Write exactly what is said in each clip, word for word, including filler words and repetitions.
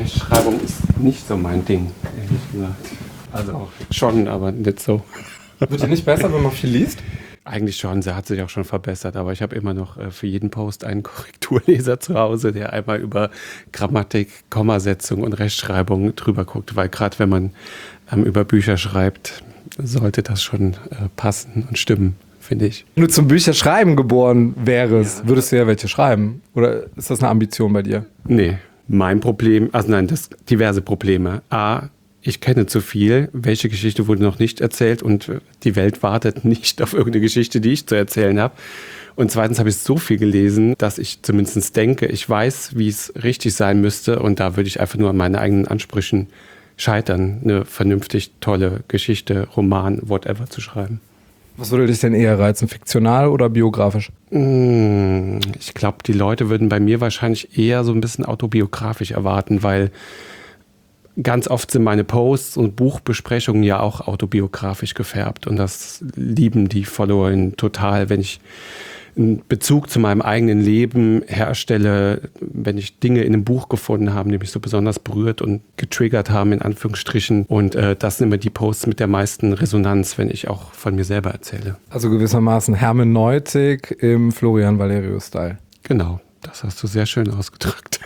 Rechtschreibung ist nicht so mein Ding, ehrlich gesagt. Also schon, aber nicht so. Wird dir nicht besser, wenn man viel liest? Eigentlich schon, sie hat sich auch schon verbessert, aber ich habe immer noch äh, für jeden Post einen Korrekturleser zu Hause, der einmal über Grammatik, Kommasetzung und Rechtschreibung drüber guckt, weil gerade wenn man ähm, über Bücher schreibt, sollte das schon äh, passen und stimmen, finde ich. Wenn du zum Bücherschreiben geboren wärst, ja. würdest du ja welche schreiben? Oder ist das eine Ambition bei dir? Nee, mein Problem, also nein, das diverse Probleme. A, ich kenne zu viel. Welche Geschichte wurde noch nicht erzählt? Und die Welt wartet nicht auf irgendeine Geschichte, die ich zu erzählen habe. Und zweitens habe ich so viel gelesen, dass ich zumindest denke, ich weiß, wie es richtig sein müsste. Und da würde ich einfach nur an meinen eigenen Ansprüchen scheitern, eine vernünftig tolle Geschichte, Roman, whatever zu schreiben. Was würde dich denn eher reizen, fiktional oder biografisch? Ich glaube, die Leute würden bei mir wahrscheinlich eher so ein bisschen autobiografisch erwarten, weil ganz oft sind meine Posts und Buchbesprechungen ja auch autobiografisch gefärbt und das lieben die Follower total, wenn ich einen Bezug zu meinem eigenen Leben herstelle, wenn ich Dinge in einem Buch gefunden habe, die mich so besonders berührt und getriggert haben, in Anführungsstrichen. Und äh, das sind immer die Posts mit der meisten Resonanz, wenn ich auch von mir selber erzähle. Also gewissermaßen Hermeneutik im Florian Valerio-Style. Genau, das hast du sehr schön ausgedrückt.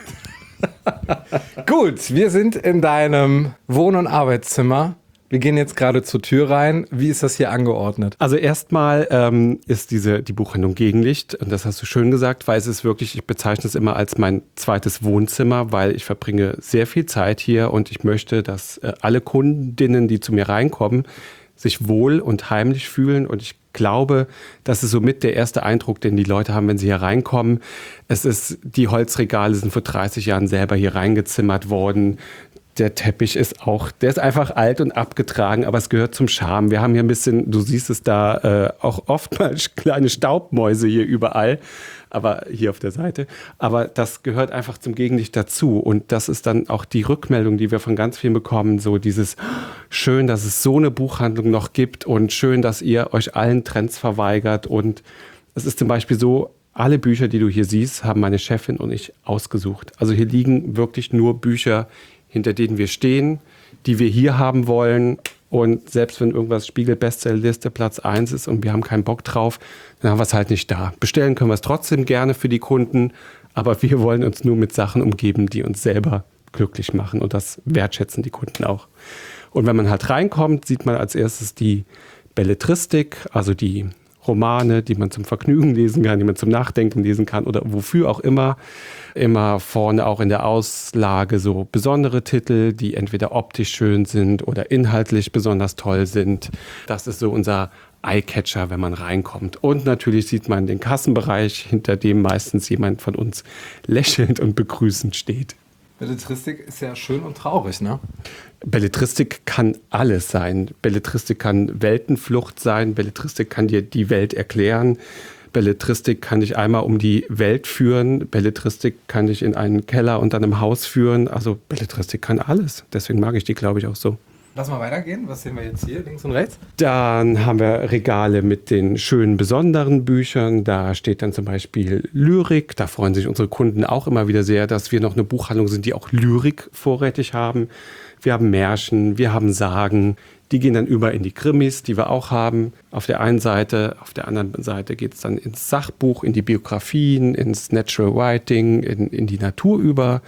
Gut, wir sind in deinem Wohn- und Arbeitszimmer. Wir gehen jetzt gerade zur Tür rein. Wie ist das hier angeordnet? Also erstmal ähm, ist diese die Buchhandlung Gegenlicht und das hast du schön gesagt, weil es ist wirklich, ich bezeichne es immer als mein zweites Wohnzimmer, weil ich verbringe sehr viel Zeit hier und ich möchte, dass äh, alle Kundinnen, die zu mir reinkommen, sich wohl und heimlich fühlen und ich glaube, das ist somit der erste Eindruck, den die Leute haben, wenn sie hier reinkommen. Es ist, die Holzregale sind vor dreißig Jahren selber hier reingezimmert worden. Der Teppich ist auch, der ist einfach alt und abgetragen, aber es gehört zum Charme. Wir haben hier ein bisschen, du siehst es da, äh, auch oftmals kleine Staubmäuse hier überall, aber hier auf der Seite. Aber das gehört einfach zum Gegenlicht dazu. Und das ist dann auch die Rückmeldung, die wir von ganz vielen bekommen, so dieses schön, dass es so eine Buchhandlung noch gibt und schön, dass ihr euch allen Trends verweigert. Und es ist zum Beispiel so, alle Bücher, die du hier siehst, haben meine Chefin und ich ausgesucht. Also hier liegen wirklich nur Bücher, hinter denen wir stehen, die wir hier haben wollen. Und selbst wenn irgendwas Spiegel-Bestsellerliste Platz eins ist und wir haben keinen Bock drauf, dann haben wir es halt nicht da. Bestellen können wir es trotzdem gerne für die Kunden, aber wir wollen uns nur mit Sachen umgeben, die uns selber glücklich machen. Und das wertschätzen die Kunden auch. Und wenn man halt reinkommt, sieht man als erstes die Belletristik, also die Romane, die man zum Vergnügen lesen kann, die man zum Nachdenken lesen kann oder wofür auch immer. Immer vorne auch in der Auslage so besondere Titel, die entweder optisch schön sind oder inhaltlich besonders toll sind. Das ist so unser Eyecatcher, wenn man reinkommt. Und natürlich sieht man den Kassenbereich, hinter dem meistens jemand von uns lächelnd und begrüßend steht. Belletristik ist ja schön und traurig, ne? Belletristik kann alles sein. Belletristik kann Weltenflucht sein. Belletristik kann dir die Welt erklären. Belletristik kann dich einmal um die Welt führen. Belletristik kann dich in einen Keller unter einem Haus führen. Also Belletristik kann alles. Deswegen mag ich die, glaube ich, auch so. Lass mal weitergehen. Was sehen wir jetzt hier, links und rechts? Dann haben wir Regale mit den schönen, besonderen Büchern. Da steht dann zum Beispiel Lyrik. Da freuen sich unsere Kunden auch immer wieder sehr, dass wir noch eine Buchhandlung sind, die auch Lyrik vorrätig haben. Wir haben Märchen, wir haben Sagen. Die gehen dann über in die Krimis, die wir auch haben. Auf der einen Seite, auf der anderen Seite geht es dann ins Sachbuch, in die Biografien, ins Natural Writing, in, in die Natur über.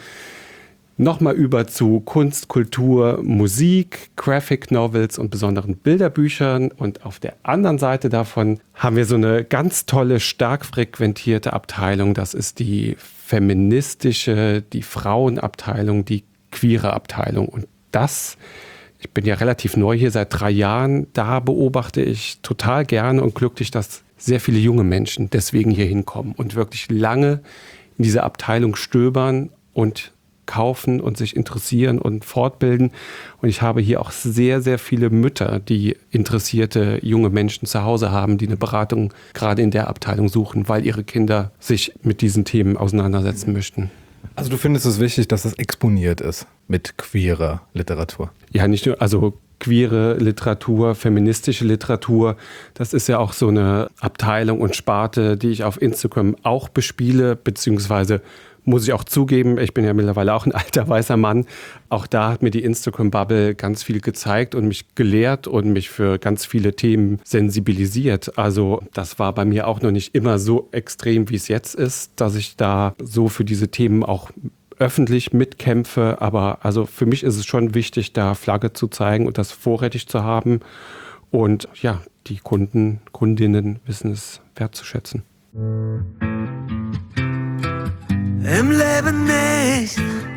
Nochmal über zu Kunst, Kultur, Musik, Graphic Novels und besonderen Bilderbüchern. Und auf der anderen Seite davon haben wir so eine ganz tolle, stark frequentierte Abteilung. Das ist die feministische, die Frauenabteilung, die queere Abteilung. Und das, ich bin ja relativ neu hier, seit drei Jahren, da beobachte ich total gerne und glücklich, dass sehr viele junge Menschen deswegen hier hinkommen und wirklich lange in dieser Abteilung stöbern und kaufen und sich interessieren und fortbilden. Und ich habe hier auch sehr, sehr viele Mütter, die interessierte junge Menschen zu Hause haben, die eine Beratung gerade in der Abteilung suchen, weil ihre Kinder sich mit diesen Themen auseinandersetzen möchten. Also du findest es wichtig, dass es exponiert ist mit queerer Literatur? Ja, nicht nur, also queere Literatur, feministische Literatur, das ist ja auch so eine Abteilung und Sparte, die ich auf Instagram auch bespiele, beziehungsweise muss ich auch zugeben, ich bin ja mittlerweile auch ein alter weißer Mann. Auch da hat mir die Instagram-Bubble ganz viel gezeigt und mich gelehrt und mich für ganz viele Themen sensibilisiert. Also das war bei mir auch noch nicht immer so extrem, wie es jetzt ist, dass ich da so für diese Themen auch öffentlich mitkämpfe. Aber also für mich ist es schon wichtig, da Flagge zu zeigen und das vorrätig zu haben. Und ja, die Kunden, Kundinnen wissen es wertzuschätzen. Im Leben nicht.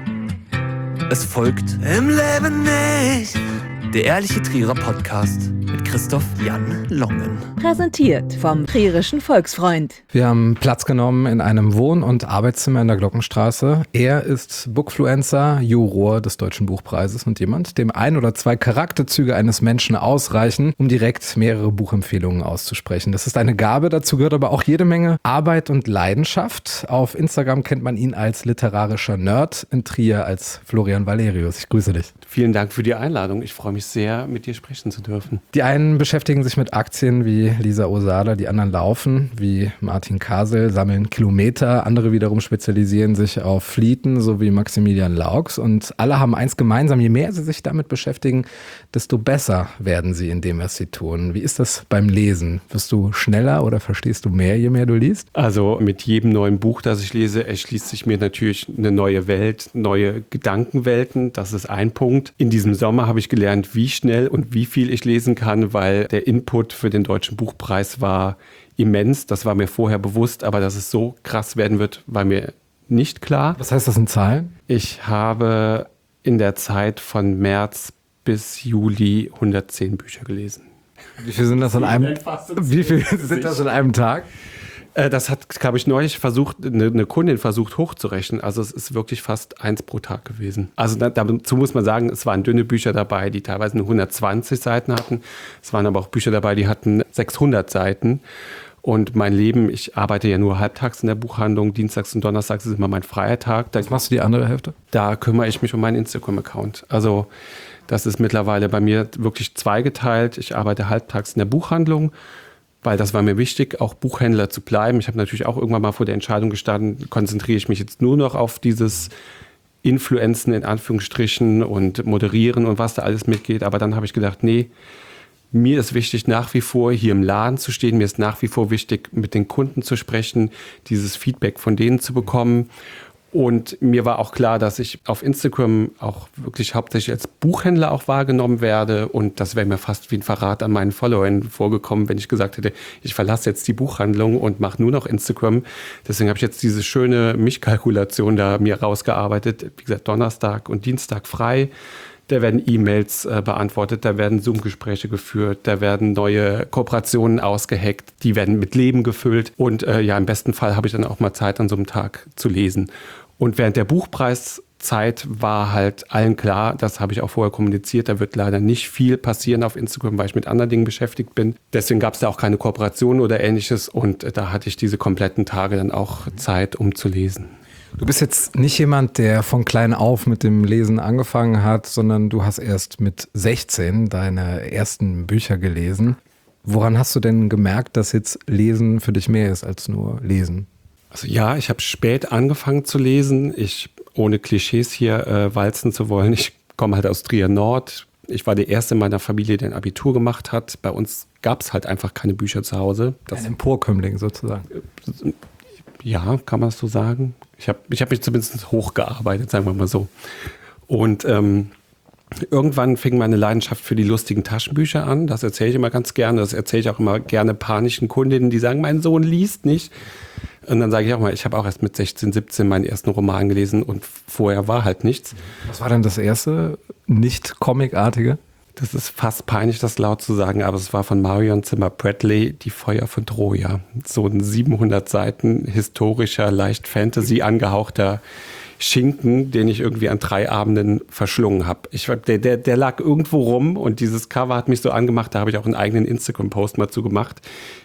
Es folgt Im Leben nicht. Der ehrliche Trierer Podcast mit Christoph Jan Longen. Präsentiert vom Trierischen Volksfreund. Wir haben Platz genommen in einem Wohn- und Arbeitszimmer in der Glockenstraße. Er ist Bookfluencer, Juror des Deutschen Buchpreises und jemand, dem ein oder zwei Charakterzüge eines Menschen ausreichen, um direkt mehrere Buchempfehlungen auszusprechen. Das ist eine Gabe, dazu gehört aber auch jede Menge Arbeit und Leidenschaft. Auf Instagram kennt man ihn als literarischer Nerd, in Trier als Florian Valerius. Ich grüße dich. Vielen Dank für die Einladung. Ich freue mich sehr, mit dir sprechen zu dürfen. Die einen beschäftigen sich mit Aktien wie Lisa Osada, die anderen laufen, wie Martin Kasel, sammeln Kilometer. Andere wiederum spezialisieren sich auf Flieten, so wie Maximilian Laux. Und alle haben eins gemeinsam: Je mehr sie sich damit beschäftigen, desto besser werden sie in dem, was sie tun. Wie ist das beim Lesen? Wirst du schneller oder verstehst du mehr, je mehr du liest? Also mit jedem neuen Buch, das ich lese, erschließt sich mir natürlich eine neue Welt, neue Gedankenwelten. Das ist ein Punkt. In diesem Sommer habe ich gelernt, wie schnell und wie viel ich lesen kann, weil der Input für den Deutschen Buchpreis war immens. Das war mir vorher bewusst, aber dass es so krass werden wird, war mir nicht klar. Was heißt das in Zahlen? Ich habe in der Zeit von März bis Juli hundertzehn Bücher gelesen. Wie viel sind das an einem, wie viel sind das an einem Tag? Das hat, glaube ich, neulich versucht, eine, eine Kundin versucht hochzurechnen. Also es ist wirklich fast eins pro Tag gewesen. Also da, dazu muss man sagen, es waren dünne Bücher dabei, die teilweise nur hundertzwanzig Seiten hatten. Es waren aber auch Bücher dabei, die hatten sechshundert Seiten. Und mein Leben, ich arbeite ja nur halbtags in der Buchhandlung. Dienstags und Donnerstags ist immer mein freier Tag. Da, Was machst du die andere Hälfte? Da kümmere ich mich um meinen Instagram-Account. Also das ist mittlerweile bei mir wirklich zweigeteilt. Ich arbeite halbtags in der Buchhandlung, weil das war mir wichtig, auch Buchhändler zu bleiben. Ich habe natürlich auch irgendwann mal vor der Entscheidung gestanden, konzentriere ich mich jetzt nur noch auf dieses Influenzen in Anführungsstrichen und Moderieren und was da alles mitgeht. Aber dann habe ich gedacht, nee, mir ist wichtig, nach wie vor hier im Laden zu stehen. Mir ist nach wie vor wichtig, mit den Kunden zu sprechen, dieses Feedback von denen zu bekommen. Und mir war auch klar, dass ich auf Instagram auch wirklich hauptsächlich als Buchhändler auch wahrgenommen werde. Und das wäre mir fast wie ein Verrat an meinen Followern vorgekommen, wenn ich gesagt hätte, ich verlasse jetzt die Buchhandlung und mache nur noch Instagram. Deswegen habe ich jetzt diese schöne Mich-Kalkulation da mir rausgearbeitet. Wie gesagt, Donnerstag und Dienstag frei. Da werden E-Mails äh, beantwortet, da werden Zoom-Gespräche geführt, da werden neue Kooperationen ausgeheckt, die werden mit Leben gefüllt. Und äh, ja, im besten Fall habe ich dann auch mal Zeit, an so einem Tag zu lesen. Und während der Buchpreiszeit war halt allen klar, das habe ich auch vorher kommuniziert, da wird leider nicht viel passieren auf Instagram, weil ich mit anderen Dingen beschäftigt bin. Deswegen gab es da auch keine Kooperation oder Ähnliches und da hatte ich diese kompletten Tage dann auch Zeit, um zu lesen. Du bist jetzt nicht jemand, der von klein auf mit dem Lesen angefangen hat, sondern du hast erst mit sechzehn deine ersten Bücher gelesen. Woran hast du denn gemerkt, dass jetzt Lesen für dich mehr ist als nur Lesen? Also ja, ich habe spät angefangen zu lesen. Ich, ohne Klischees hier äh, walzen zu wollen, ich komme halt aus Trier Nord. Ich war der Erste in meiner Familie, der ein Abitur gemacht hat. Bei uns gab es halt einfach keine Bücher zu Hause. Das, ein Emporkömmling sozusagen. Ja, kann man das so sagen. Ich habe ich hab mich zumindest hochgearbeitet, sagen wir mal so. Und ähm, irgendwann fing meine Leidenschaft für die lustigen Taschenbücher an. Das erzähle ich immer ganz gerne. Das erzähle ich auch immer gerne panischen Kundinnen, die sagen, mein Sohn liest nicht. Und dann sage ich auch mal, ich habe auch erst mit sechzehn, siebzehn meinen ersten Roman gelesen und vorher war halt nichts. Was war denn das erste nicht-Comicartige? Das ist fast peinlich, das laut zu sagen, aber es war von Marion Zimmer Bradley, Die Feuer von Troja. So ein siebenhundert Seiten historischer, leicht Fantasy angehauchter Schinken, den ich irgendwie an drei Abenden verschlungen habe. Ich, der, der, der lag irgendwo rum und dieses Cover hat mich so angemacht, da habe ich auch einen eigenen Instagram-Post mal zu gemacht,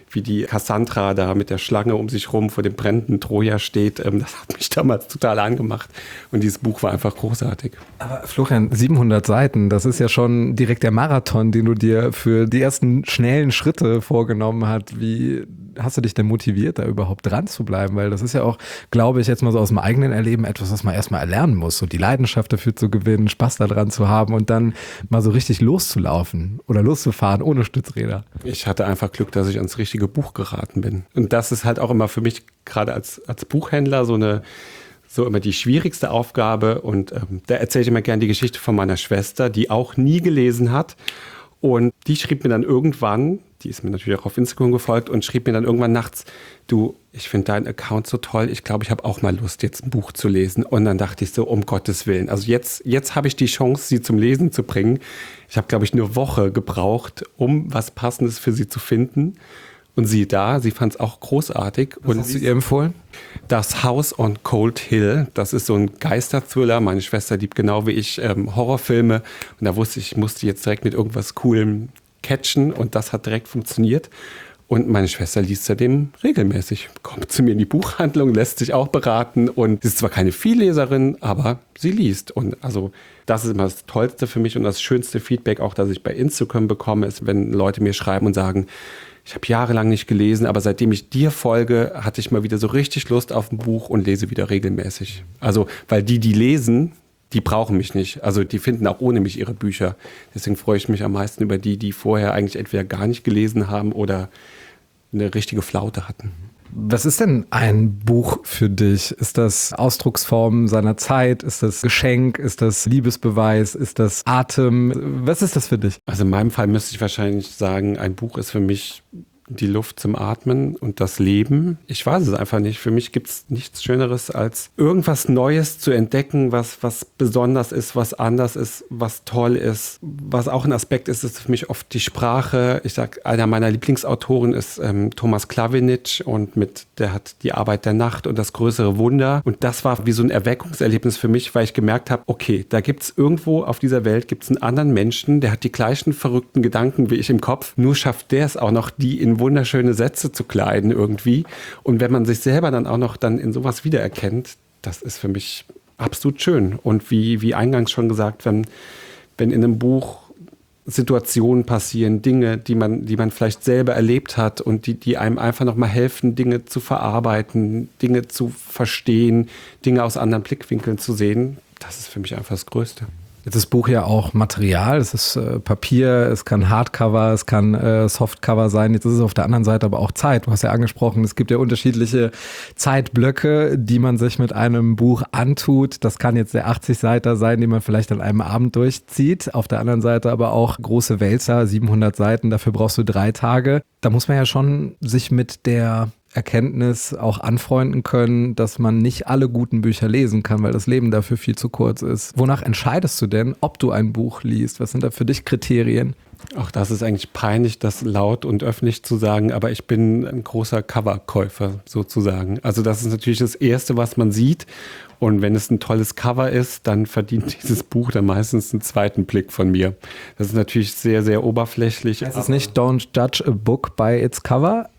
wie die Cassandra da mit der Schlange um sich rum vor dem brennenden Troja steht. Ähm, das hat mich damals total angemacht. Und dieses Buch war einfach großartig. Aber Florian, siebenhundert Seiten, das ist ja schon direkt der Marathon, den du dir für die ersten schnellen Schritte vorgenommen hast. Wie hast du dich denn motiviert, da überhaupt dran zu bleiben? Weil das ist ja auch, glaube ich, jetzt mal so aus dem eigenen Erleben etwas, was man erstmal erlernen muss. So die Leidenschaft dafür zu gewinnen, Spaß daran zu haben und dann mal so richtig loszulaufen oder loszufahren ohne Stützräder. Ich hatte einfach Glück, dass ich ans richtige Buch geraten bin. Und das ist halt auch immer für mich, gerade als, als Buchhändler, so eine so immer die schwierigste Aufgabe. Und ähm, da erzähle ich immer gerne die Geschichte von meiner Schwester, die auch nie gelesen hat. Und die schrieb mir dann irgendwann, die ist mir natürlich auch auf Instagram gefolgt und schrieb mir dann irgendwann nachts, du, ich finde deinen Account so toll, ich glaube, ich habe auch mal Lust, jetzt ein Buch zu lesen. Und dann dachte ich so, um Gottes Willen, also jetzt, jetzt habe ich die Chance, sie zum Lesen zu bringen. Ich habe, glaube ich, eine Woche gebraucht, um was Passendes für sie zu finden. Und sie da, sie fand es auch großartig. Was und hast du ihr empfohlen? Das House on Cold Hill, das ist so ein Geister-Thriller. Meine Schwester liebt genau wie ich ähm, Horrorfilme. Und da wusste ich, ich musste jetzt direkt mit irgendwas Coolem catchen. Und das hat direkt funktioniert. Und meine Schwester liest seitdem regelmäßig. Kommt zu mir in die Buchhandlung, lässt sich auch beraten. Und sie ist zwar keine Vielleserin, aber sie liest. Und also das ist immer das Tollste für mich und das schönste Feedback auch, das ich bei Instagram bekomme, ist, wenn Leute mir schreiben und sagen, ich habe jahrelang nicht gelesen, aber seitdem ich dir folge, hatte ich mal wieder so richtig Lust auf ein Buch und lese wieder regelmäßig. Also, weil die, die lesen, die brauchen mich nicht. Also die finden auch ohne mich ihre Bücher. Deswegen freue ich mich am meisten über die, die vorher eigentlich entweder gar nicht gelesen haben oder eine richtige Flaute hatten. Was ist denn ein Buch für dich? Ist das Ausdrucksform seiner Zeit? Ist das Geschenk? Ist das Liebesbeweis? Ist das Atem? Was ist das für dich? Also in meinem Fall müsste ich wahrscheinlich sagen, ein Buch ist für mich die Luft zum Atmen und das Leben. Ich weiß es einfach nicht. Für mich gibt es nichts Schöneres, als irgendwas Neues zu entdecken, was, was besonders ist, was anders ist, was toll ist. Was auch ein Aspekt ist, ist für mich oft die Sprache. Ich sage, einer meiner Lieblingsautoren ist ähm, Thomas Klawinitsch und mit der hat Die Arbeit der Nacht und Das größere Wunder. Und das war wie so ein Erweckungserlebnis für mich, weil ich gemerkt habe, okay, da gibt es irgendwo auf dieser Welt gibt's einen anderen Menschen, der hat die gleichen verrückten Gedanken wie ich im Kopf. Nur schafft der es auch noch, die in wunderschöne Sätze zu kleiden irgendwie. Und wenn man sich selber dann auch noch dann in sowas wiedererkennt, das ist für mich absolut schön. Und wie, wie eingangs schon gesagt, wenn, wenn in einem Buch Situationen passieren, Dinge, die man, die man vielleicht selber erlebt hat und die, die einem einfach nochmal helfen, Dinge zu verarbeiten, Dinge zu verstehen, Dinge aus anderen Blickwinkeln zu sehen, das ist für mich einfach das Größte. Jetzt ist das Buch ja auch Material, es ist äh, Papier, es kann Hardcover, es kann äh, Softcover sein. Jetzt ist es auf der anderen Seite aber auch Zeit. Du hast ja angesprochen, es gibt ja unterschiedliche Zeitblöcke, die man sich mit einem Buch antut. Das kann jetzt der achtzig-Seiter sein, den man vielleicht an einem Abend durchzieht. Auf der anderen Seite aber auch große Wälzer, siebenhundert Seiten, dafür brauchst du drei Tage. Da muss man ja schon sich mit der Erkenntnis auch anfreunden können, dass man nicht alle guten Bücher lesen kann, weil das Leben dafür viel zu kurz ist. Wonach entscheidest du denn, ob du ein Buch liest? Was sind da für dich Kriterien? Auch das ist eigentlich peinlich, das laut und öffentlich zu sagen, aber ich bin ein großer Coverkäufer sozusagen. Also das ist natürlich das Erste, was man sieht. Und wenn es ein tolles Cover ist, dann verdient dieses Buch dann meistens einen zweiten Blick von mir. Das ist natürlich sehr, sehr oberflächlich. Heißt es nicht Don't judge a book by its cover?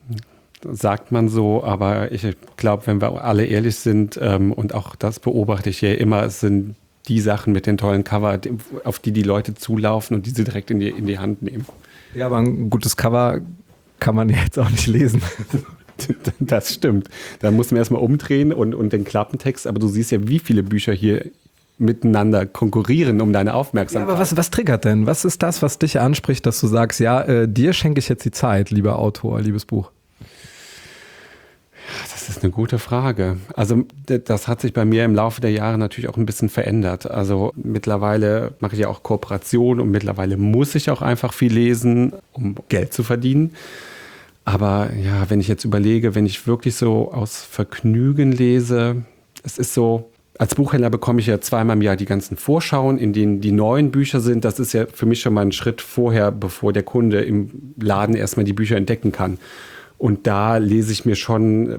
Sagt man so, aber ich glaube, wenn wir alle ehrlich sind, ähm, und auch das beobachte ich ja immer, es sind die Sachen mit den tollen Cover, auf die die Leute zulaufen und die sie direkt in die, in die Hand nehmen. Ja, aber ein gutes Cover kann man jetzt auch nicht lesen. Das stimmt. Da muss man erstmal umdrehen und, und den Klappentext, aber du siehst ja, wie viele Bücher hier miteinander konkurrieren um deine Aufmerksamkeit. Ja, aber was, was triggert denn? Was ist das, was dich anspricht, dass du sagst, ja, äh, dir schenke ich jetzt die Zeit, lieber Autor, liebes Buch? Das ist eine gute Frage. Also das hat sich bei mir im Laufe der Jahre natürlich auch ein bisschen verändert. Also mittlerweile mache ich ja auch Kooperation und mittlerweile muss ich auch einfach viel lesen, um Geld zu verdienen. Aber ja, wenn ich jetzt überlege, wenn ich wirklich so aus Vergnügen lese, es ist so, als Buchhändler bekomme ich ja zweimal im Jahr die ganzen Vorschauen, in denen die neuen Bücher sind. Das ist ja für mich schon mal ein Schritt vorher, bevor der Kunde im Laden erstmal die Bücher entdecken kann. Und da lese ich mir schon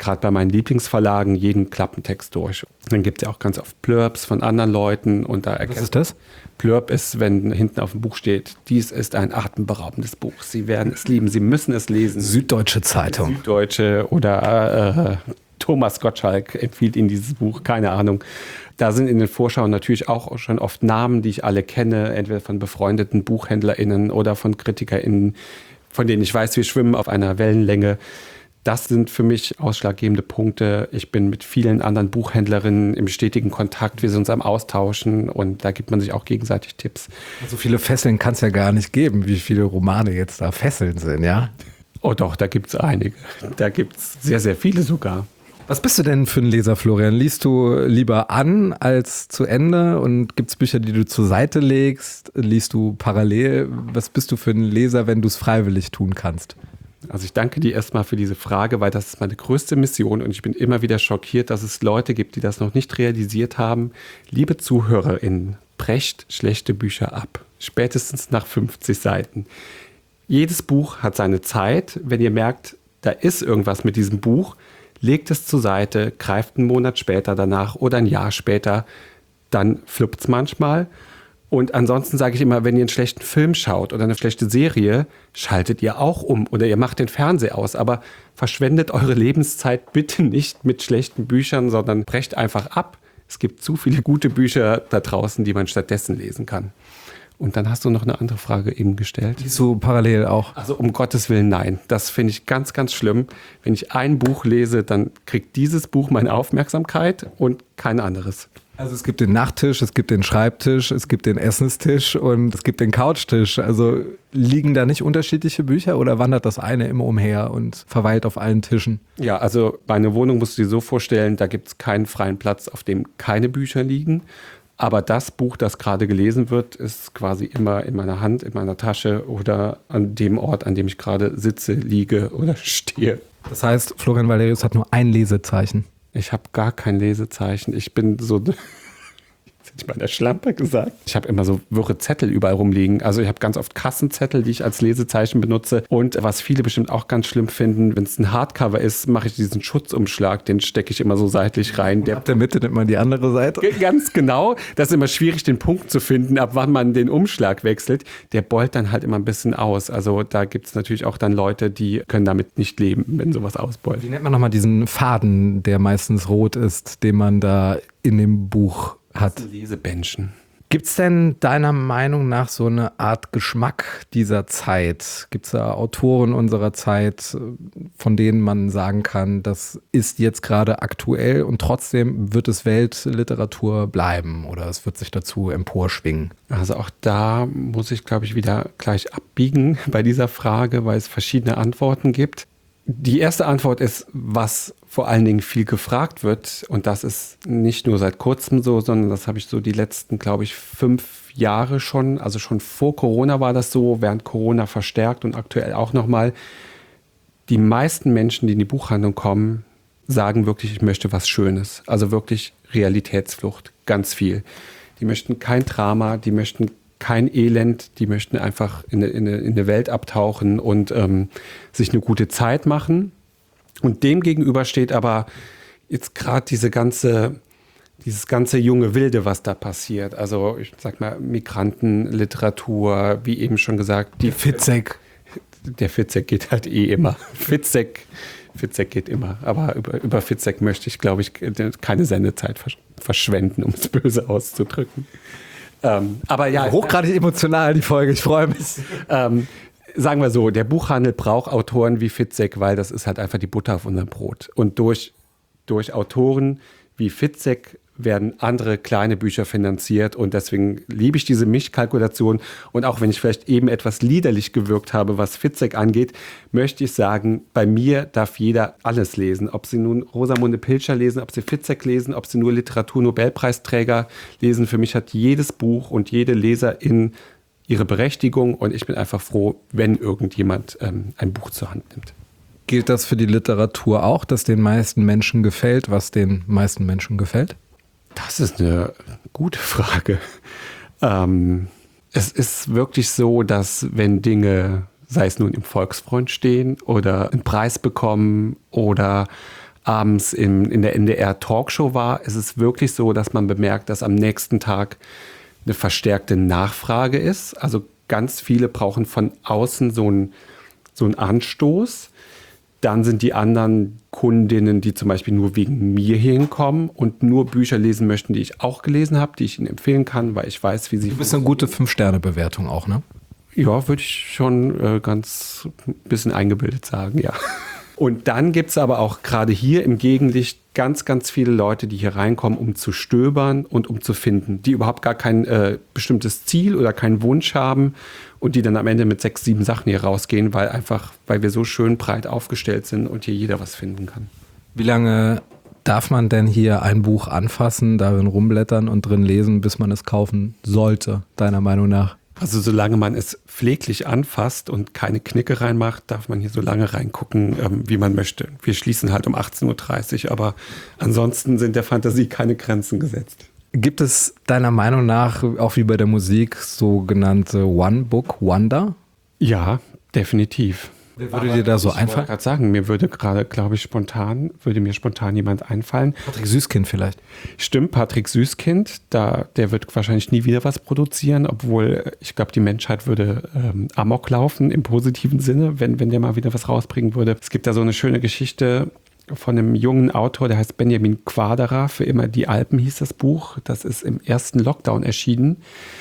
gerade bei meinen Lieblingsverlagen jeden Klappentext durch. Dann gibt es ja auch ganz oft Blurbs von anderen Leuten. Und da Was ist das? Blurb ist, wenn hinten auf dem Buch steht, dies ist ein atemberaubendes Buch. Sie werden es lieben, Sie müssen es lesen. Süddeutsche Zeitung. Süddeutsche oder äh, Thomas Gottschalk empfiehlt Ihnen dieses Buch, keine Ahnung. Da sind in den Vorschauen natürlich auch schon oft Namen, die ich alle kenne, entweder von befreundeten BuchhändlerInnen oder von KritikerInnen, von denen ich weiß, wir schwimmen auf einer Wellenlänge. Das sind für mich ausschlaggebende Punkte. Ich bin mit vielen anderen Buchhändlerinnen im stetigen Kontakt. Wir sind uns am Austauschen und da gibt man sich auch gegenseitig Tipps. So viele Fesseln kann es ja gar nicht geben, wie viele Romane jetzt da Fesseln sind, ja? Oh doch, da gibt es einige. Da gibt es sehr, sehr viele sogar. Was bist du denn für ein Leser, Florian? Liest du lieber an als zu Ende? Und gibt es Bücher, die du zur Seite legst? Liest du parallel? Was bist du für ein Leser, wenn du es freiwillig tun kannst? Also ich danke dir erstmal für diese Frage, weil das ist meine größte Mission und ich bin immer wieder schockiert, dass es Leute gibt, die das noch nicht realisiert haben. Liebe ZuhörerInnen, brecht schlechte Bücher ab. Spätestens nach fünfzig Seiten. Jedes Buch hat seine Zeit. Wenn ihr merkt, da ist irgendwas mit diesem Buch, legt es zur Seite, greift einen Monat später danach oder ein Jahr später, dann fluppt es manchmal. Und ansonsten sage ich immer, wenn ihr einen schlechten Film schaut oder eine schlechte Serie, schaltet ihr auch um oder ihr macht den Fernseher aus. Aber verschwendet eure Lebenszeit bitte nicht mit schlechten Büchern, sondern brecht einfach ab. Es gibt zu viele gute Bücher da draußen, die man stattdessen lesen kann. Und dann hast du noch eine andere Frage eben gestellt. Liest du parallel auch? Also um Gottes Willen, nein. Das finde ich ganz, ganz schlimm. Wenn ich ein Buch lese, dann kriegt dieses Buch meine Aufmerksamkeit und kein anderes. Also es gibt den Nachttisch, es gibt den Schreibtisch, es gibt den Essenstisch und es gibt den Couchtisch. Also liegen da nicht unterschiedliche Bücher oder wandert das eine immer umher und verweilt auf allen Tischen? Ja, also meine Wohnung musst du dir so vorstellen, da gibt es keinen freien Platz, auf dem keine Bücher liegen. Aber das Buch, das gerade gelesen wird, ist quasi immer in meiner Hand, in meiner Tasche oder an dem Ort, an dem ich gerade sitze, liege oder stehe. Das heißt, Florian Valerius hat nur ein Lesezeichen. Ich habe gar kein Lesezeichen. Ich bin so, jetzt hätte ich mal der Schlampe gesagt. Ich habe immer so wirre Zettel überall rumliegen. Also ich habe ganz oft Kassenzettel, die ich als Lesezeichen benutze. Und was viele bestimmt auch ganz schlimm finden, wenn es ein Hardcover ist, mache ich diesen Schutzumschlag, den stecke ich immer so seitlich rein. Der ab der Mitte nimmt man die andere Seite. Ganz genau. Das ist immer schwierig, den Punkt zu finden, ab wann man den Umschlag wechselt. Der beult dann halt immer ein bisschen aus. Also da gibt es natürlich auch dann Leute, die können damit nicht leben, wenn sowas ausbeult. Wie nennt man nochmal diesen Faden, der meistens rot ist, den man da in dem Buch hat? Lesebändchen. Gibt es denn deiner Meinung nach so eine Art Geschmack dieser Zeit? Gibt es da Autoren unserer Zeit, von denen man sagen kann, das ist jetzt gerade aktuell und trotzdem wird es Weltliteratur bleiben oder es wird sich dazu emporschwingen? Also auch da muss ich, glaube ich, wieder gleich abbiegen bei dieser Frage, weil es verschiedene Antworten gibt. Die erste Antwort ist, was vor allen Dingen viel gefragt wird. Und das ist nicht nur seit kurzem so, sondern das habe ich so die letzten, glaube ich, fünf Jahre schon. Also schon vor Corona war das so, während Corona verstärkt und aktuell auch nochmal. Die meisten Menschen, die in die Buchhandlung kommen, sagen wirklich, ich möchte was Schönes. Also wirklich Realitätsflucht, ganz viel. Die möchten kein Drama, die möchten kein Elend, die möchten einfach in eine, in eine, in eine Welt abtauchen und ähm, sich eine gute Zeit machen. Und dem gegenüber steht aber jetzt gerade diese ganze, dieses ganze junge Wilde, was da passiert. Also ich sag mal Migrantenliteratur, wie eben schon gesagt. Die Fitzek. Der Fitzek geht halt eh immer. Fitzek, Fitzek geht immer. Aber über, über Fitzek möchte ich, glaube ich, keine Sendezeit verschwenden, um es böse auszudrücken. Ähm, aber ja, hochgradig emotional, die Folge, ich freue mich. Ähm, sagen wir so, der Buchhandel braucht Autoren wie Fitzek, weil das ist halt einfach die Butter auf unserem Brot. Und durch, durch Autoren wie Fitzek werden andere kleine Bücher finanziert und deswegen liebe ich diese Mischkalkulation. Und auch wenn ich vielleicht eben etwas liederlich gewirkt habe, was Fitzek angeht, möchte ich sagen, bei mir darf jeder alles lesen. Ob sie nun Rosamunde Pilcher lesen, ob sie Fitzek lesen, ob sie nur Literatur-Nobelpreisträger lesen. Für mich hat jedes Buch und jede Leserin ihre Berechtigung und ich bin einfach froh, wenn irgendjemand ähm, ein Buch zur Hand nimmt. Gilt das für die Literatur auch, dass den meisten Menschen gefällt, was den meisten Menschen gefällt? Das ist eine gute Frage. Ähm, es ist wirklich so, dass wenn Dinge, sei es nun im Volksfreund stehen oder einen Preis bekommen oder abends in, in der N D R-Talkshow war, ist es wirklich so, dass man bemerkt, dass am nächsten Tag eine verstärkte Nachfrage ist. Also ganz viele brauchen von außen so einen so einen Anstoß. Dann sind die anderen Kundinnen, die zum Beispiel nur wegen mir hier hinkommen und nur Bücher lesen möchten, die ich auch gelesen habe, die ich ihnen empfehlen kann, weil ich weiß, wie sie... Du bist eine gute Fünf-Sterne-Bewertung auch, ne? Ja, würde ich schon äh, ganz ein bisschen eingebildet sagen, ja. Und dann gibt es aber auch gerade hier im Gegenlicht ganz, ganz viele Leute, die hier reinkommen, um zu stöbern und um zu finden, die überhaupt gar kein äh, bestimmtes Ziel oder keinen Wunsch haben und die dann am Ende mit sechs, sieben Sachen hier rausgehen, weil einfach, weil wir so schön breit aufgestellt sind und hier jeder was finden kann. Wie lange darf man denn hier ein Buch anfassen, darin rumblättern und drin lesen, bis man es kaufen sollte, deiner Meinung nach? Also solange man es pfleglich anfasst und keine Knicke reinmacht, darf man hier so lange reingucken, ähm, wie man möchte. Wir schließen halt um achtzehn Uhr dreißig, aber ansonsten sind der Fantasie keine Grenzen gesetzt. Gibt es deiner Meinung nach, auch wie bei der Musik, sogenannte One-Book-Wonder? Ja, definitiv. Wer würde aber dir da so einfallen? Ich wollte gerade sagen, mir würde gerade, glaube ich, spontan, würde mir spontan jemand einfallen. Patrick Süßkind vielleicht. Stimmt, Patrick Süßkind, da, der wird wahrscheinlich nie wieder was produzieren, obwohl ich glaube, die Menschheit würde ähm, Amok laufen im positiven Sinne, wenn, wenn der mal wieder was rausbringen würde. Es gibt da so eine schöne Geschichte von einem jungen Autor, der heißt Benjamin Quaderer, für immer die Alpen hieß das Buch. Das ist im ersten Lockdown erschienen.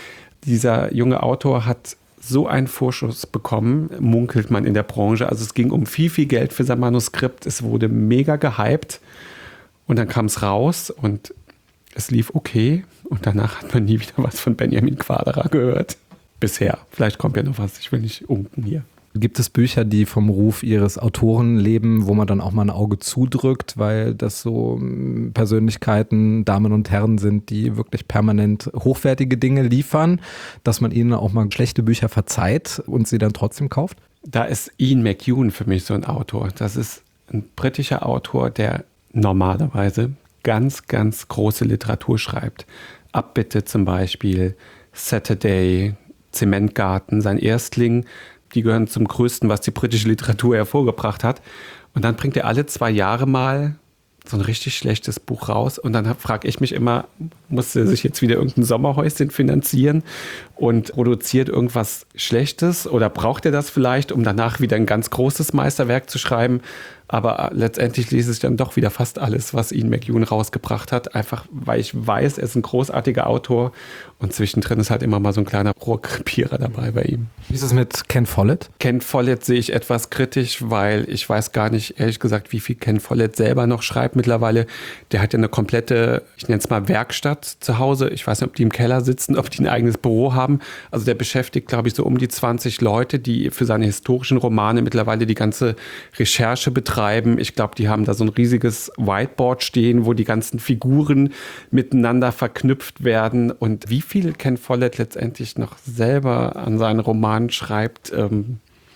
Dieser junge Autor hat so einen Vorschuss bekommen, munkelt man in der Branche. Also es ging um viel, viel Geld für sein Manuskript. Es wurde mega gehypt und dann kam es raus und es lief okay. Und danach hat man nie wieder was von Benjamin Quaderer gehört. Bisher. Vielleicht kommt ja noch was. Ich will nicht unken hier. Gibt es Bücher, die vom Ruf ihres Autoren leben, wo man dann auch mal ein Auge zudrückt, weil das so Persönlichkeiten, Damen und Herren sind, die wirklich permanent hochwertige Dinge liefern, dass man ihnen auch mal schlechte Bücher verzeiht und sie dann trotzdem kauft? Da ist Ian McEwan für mich so ein Autor. Das ist ein britischer Autor, der normalerweise ganz, ganz große Literatur schreibt. Abbitte zum Beispiel, Saturday, Zementgarten, sein Erstling. Die gehören zum Größten, was die britische Literatur hervorgebracht hat. Und dann bringt er alle zwei Jahre mal so ein richtig schlechtes Buch raus. Und dann frage ich mich immer, muss er sich jetzt wieder irgendein Sommerhäuschen finanzieren und produziert irgendwas Schlechtes? Oder braucht er das vielleicht, um danach wieder ein ganz großes Meisterwerk zu schreiben? Aber letztendlich lese ich dann doch wieder fast alles, was Ian McEwan rausgebracht hat. Einfach, weil ich weiß, er ist ein großartiger Autor. Und zwischendrin ist halt immer mal so ein kleiner Rohrkrepierer dabei bei ihm. Wie ist es mit Ken Follett? Ken Follett sehe ich etwas kritisch, weil ich weiß gar nicht, ehrlich gesagt, wie viel Ken Follett selber noch schreibt mittlerweile. Der hat ja eine komplette, ich nenne es mal Werkstatt zu Hause. Ich weiß nicht, ob die im Keller sitzen, ob die ein eigenes Büro haben. Also der beschäftigt, glaube ich, so um die zwanzig Leute, die für seine historischen Romane mittlerweile die ganze Recherche betreiben. Ich glaube, die haben da so ein riesiges Whiteboard stehen, wo die ganzen Figuren miteinander verknüpft werden. Und wie viel Ken Follett letztendlich noch selber an seinen Romanen schreibt, ähm,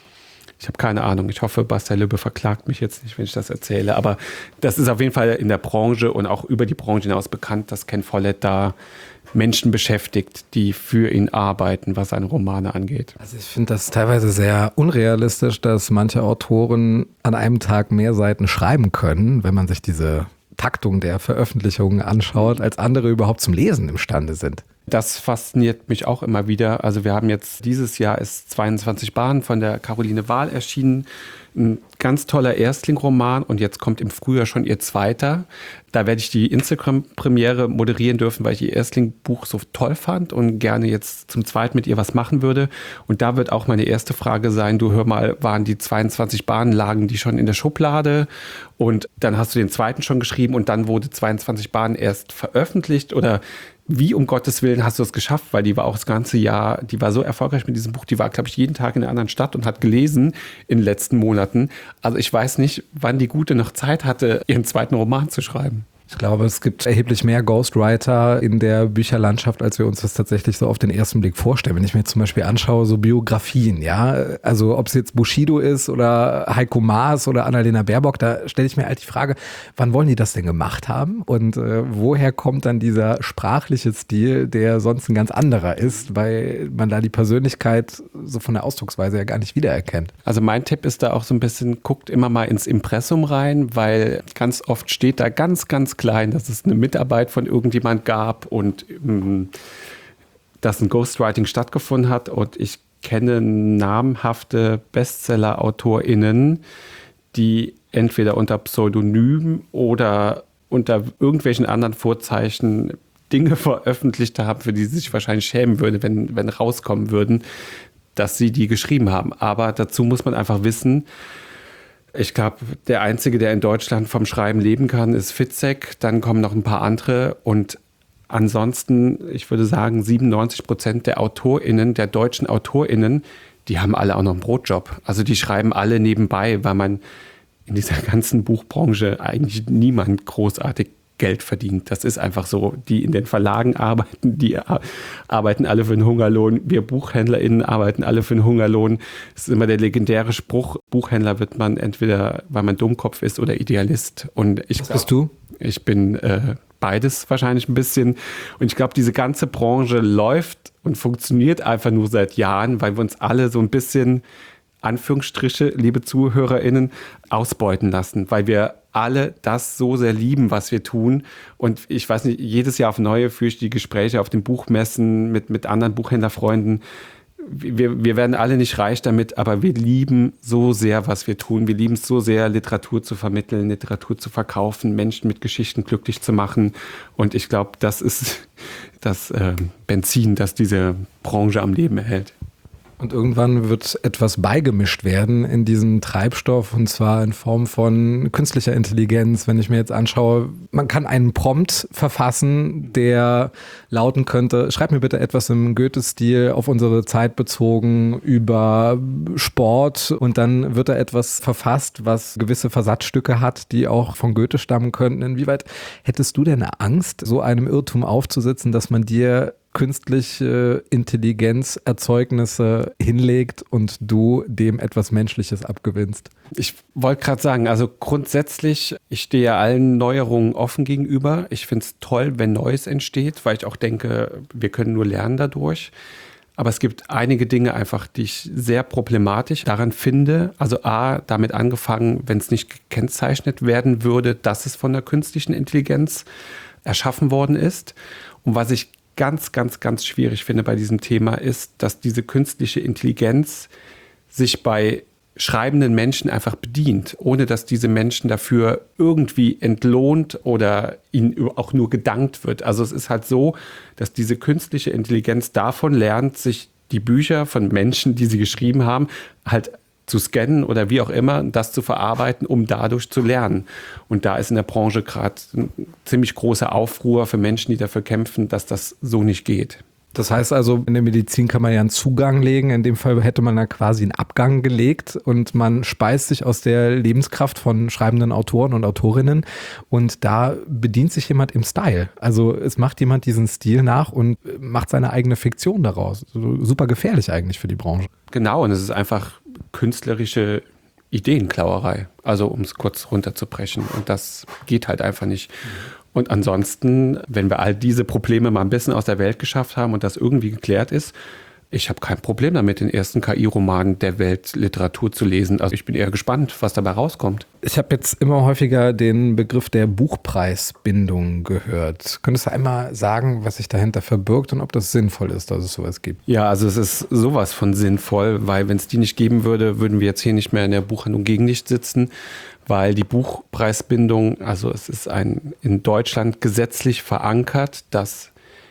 ich habe keine Ahnung. Ich hoffe, Bastel Lübbe verklagt mich jetzt nicht, wenn ich das erzähle. Aber das ist auf jeden Fall in der Branche und auch über die Branche hinaus bekannt, dass Ken Follett da Menschen beschäftigt, die für ihn arbeiten, was seine Romane angeht. Also ich finde das teilweise sehr unrealistisch, dass manche Autoren an einem Tag mehr Seiten schreiben können, wenn man sich diese Taktung der Veröffentlichungen anschaut, als andere überhaupt zum Lesen imstande sind. Das fasziniert mich auch immer wieder. Also wir haben jetzt, dieses Jahr ist zweiundzwanzig Bahnen von der Caroline Wahl erschienen. Ein ganz toller Erstling-Roman und jetzt kommt im Frühjahr schon ihr zweiter. Da werde ich die Instagram-Premiere moderieren dürfen, weil ich ihr Erstling-Buch so toll fand und gerne jetzt zum zweiten mit ihr was machen würde. Und da wird auch meine erste Frage sein, du hör mal, waren die zweiundzwanzig Bahnen, lagen die schon in der Schublade? Und dann hast du den zweiten schon geschrieben und dann wurde zweiundzwanzig Bahnen erst veröffentlicht oder wie um Gottes Willen hast du es geschafft? Weil die war auch das ganze Jahr, die war so erfolgreich mit diesem Buch, die war, glaube ich, jeden Tag in einer anderen Stadt und hat gelesen in den letzten Monaten. Also ich weiß nicht, wann die Gute noch Zeit hatte, ihren zweiten Roman zu schreiben. Ich glaube, es gibt erheblich mehr Ghostwriter in der Bücherlandschaft, als wir uns das tatsächlich so auf den ersten Blick vorstellen. Wenn ich mir zum Beispiel anschaue, so Biografien, ja, also ob es jetzt Bushido ist oder Heiko Maas oder Annalena Baerbock, da stelle ich mir halt die Frage, wann wollen die das denn gemacht haben und äh, woher kommt dann dieser sprachliche Stil, der sonst ein ganz anderer ist, weil man da die Persönlichkeit so von der Ausdrucksweise ja gar nicht wiedererkennt. Also mein Tipp ist da auch so ein bisschen, guckt immer mal ins Impressum rein, weil ganz oft steht da ganz, ganz klein, dass es eine Mitarbeit von irgendjemand gab und ähm, dass ein Ghostwriting stattgefunden hat. Und ich kenne namhafte Bestseller-AutorInnen, die entweder unter Pseudonym oder unter irgendwelchen anderen Vorzeichen Dinge veröffentlicht haben, für die sie sich wahrscheinlich schämen würde, wenn, wenn rauskommen würden, dass sie die geschrieben haben. Aber dazu muss man einfach wissen, ich glaube, der Einzige, der in Deutschland vom Schreiben leben kann, ist Fitzek. Dann kommen noch ein paar andere. Und ansonsten, ich würde sagen, siebenundneunzig Prozent der AutorInnen, der deutschen AutorInnen, die haben alle auch noch einen Brotjob. Also die schreiben alle nebenbei, weil man in dieser ganzen Buchbranche eigentlich niemand großartig Geld verdient. Das ist einfach so. Die in den Verlagen arbeiten, die arbeiten alle für einen Hungerlohn. Wir BuchhändlerInnen arbeiten alle für einen Hungerlohn. Das ist immer der legendäre Spruch, Buchhändler wird man entweder, weil man Dummkopf ist oder Idealist. Und ich Was bist du? Ich bin äh, beides wahrscheinlich ein bisschen. Und ich glaube, diese ganze Branche läuft und funktioniert einfach nur seit Jahren, weil wir uns alle so ein bisschen, Anführungsstriche, liebe ZuhörerInnen, ausbeuten lassen, weil wir alle das so sehr lieben, was wir tun. Und ich weiß nicht, jedes Jahr auf Neue führe ich die Gespräche auf den Buchmessen mit, mit anderen Buchhändlerfreunden. Wir, wir werden alle nicht reich damit, aber wir lieben so sehr, was wir tun. Wir lieben es so sehr, Literatur zu vermitteln, Literatur zu verkaufen, Menschen mit Geschichten glücklich zu machen. Und ich glaube, das ist das äh, Benzin, das diese Branche am Leben erhält. Und irgendwann wird etwas beigemischt werden in diesen Treibstoff, und zwar in Form von künstlicher Intelligenz. Wenn ich mir jetzt anschaue, man kann einen Prompt verfassen, der lauten könnte, schreib mir bitte etwas im Goethe-Stil auf unsere Zeit bezogen über Sport, und dann wird da etwas verfasst, was gewisse Versatzstücke hat, die auch von Goethe stammen könnten. Inwieweit hättest du denn Angst, so einem Irrtum aufzusitzen, dass man dir künstliche Intelligenzerzeugnisse hinlegt und du dem etwas Menschliches abgewinnst? Ich wollte gerade sagen, also grundsätzlich, ich stehe ja allen Neuerungen offen gegenüber. Ich finde es toll, wenn Neues entsteht, weil ich auch denke, wir können nur lernen dadurch. Aber es gibt einige Dinge einfach, die ich sehr problematisch daran finde. Also A, damit angefangen, wenn es nicht gekennzeichnet werden würde, dass es von der künstlichen Intelligenz erschaffen worden ist. Und was ich ganz, ganz, ganz schwierig finde bei diesem Thema ist, dass diese künstliche Intelligenz sich bei schreibenden Menschen einfach bedient, ohne dass diese Menschen dafür irgendwie entlohnt oder ihnen auch nur gedankt wird. Also es ist halt so, dass diese künstliche Intelligenz davon lernt, sich die Bücher von Menschen, die sie geschrieben haben, halt zu scannen oder wie auch immer, das zu verarbeiten, um dadurch zu lernen. Und da ist in der Branche gerade ein ziemlich großer Aufruhr für Menschen, die dafür kämpfen, dass das so nicht geht. Das heißt also, in der Medizin kann man ja einen Zugang legen. In dem Fall hätte man da quasi einen Abgang gelegt und man speist sich aus der Lebenskraft von schreibenden Autoren und Autorinnen, und da bedient sich jemand im Style. Also es macht jemand diesen Stil nach und macht seine eigene Fiktion daraus. Also super gefährlich eigentlich für die Branche. Genau, und es ist einfach künstlerische Ideenklauerei, also um es kurz runterzubrechen. Und das geht halt einfach nicht. Und ansonsten, wenn wir all diese Probleme mal ein bisschen aus der Welt geschafft haben und das irgendwie geklärt ist, ich habe kein Problem damit, den ersten K I-Roman der Weltliteratur zu lesen. Also ich bin eher gespannt, was dabei rauskommt. Ich habe jetzt immer häufiger den Begriff der Buchpreisbindung gehört. Könntest du einmal sagen, was sich dahinter verbirgt und ob das sinnvoll ist, dass es sowas gibt? Ja, also es ist sowas von sinnvoll, weil wenn es die nicht geben würde, würden wir jetzt hier nicht mehr in der Buchhandlung Gegenlicht sitzen, weil die Buchpreisbindung, also es ist ein in Deutschland gesetzlich verankert, dass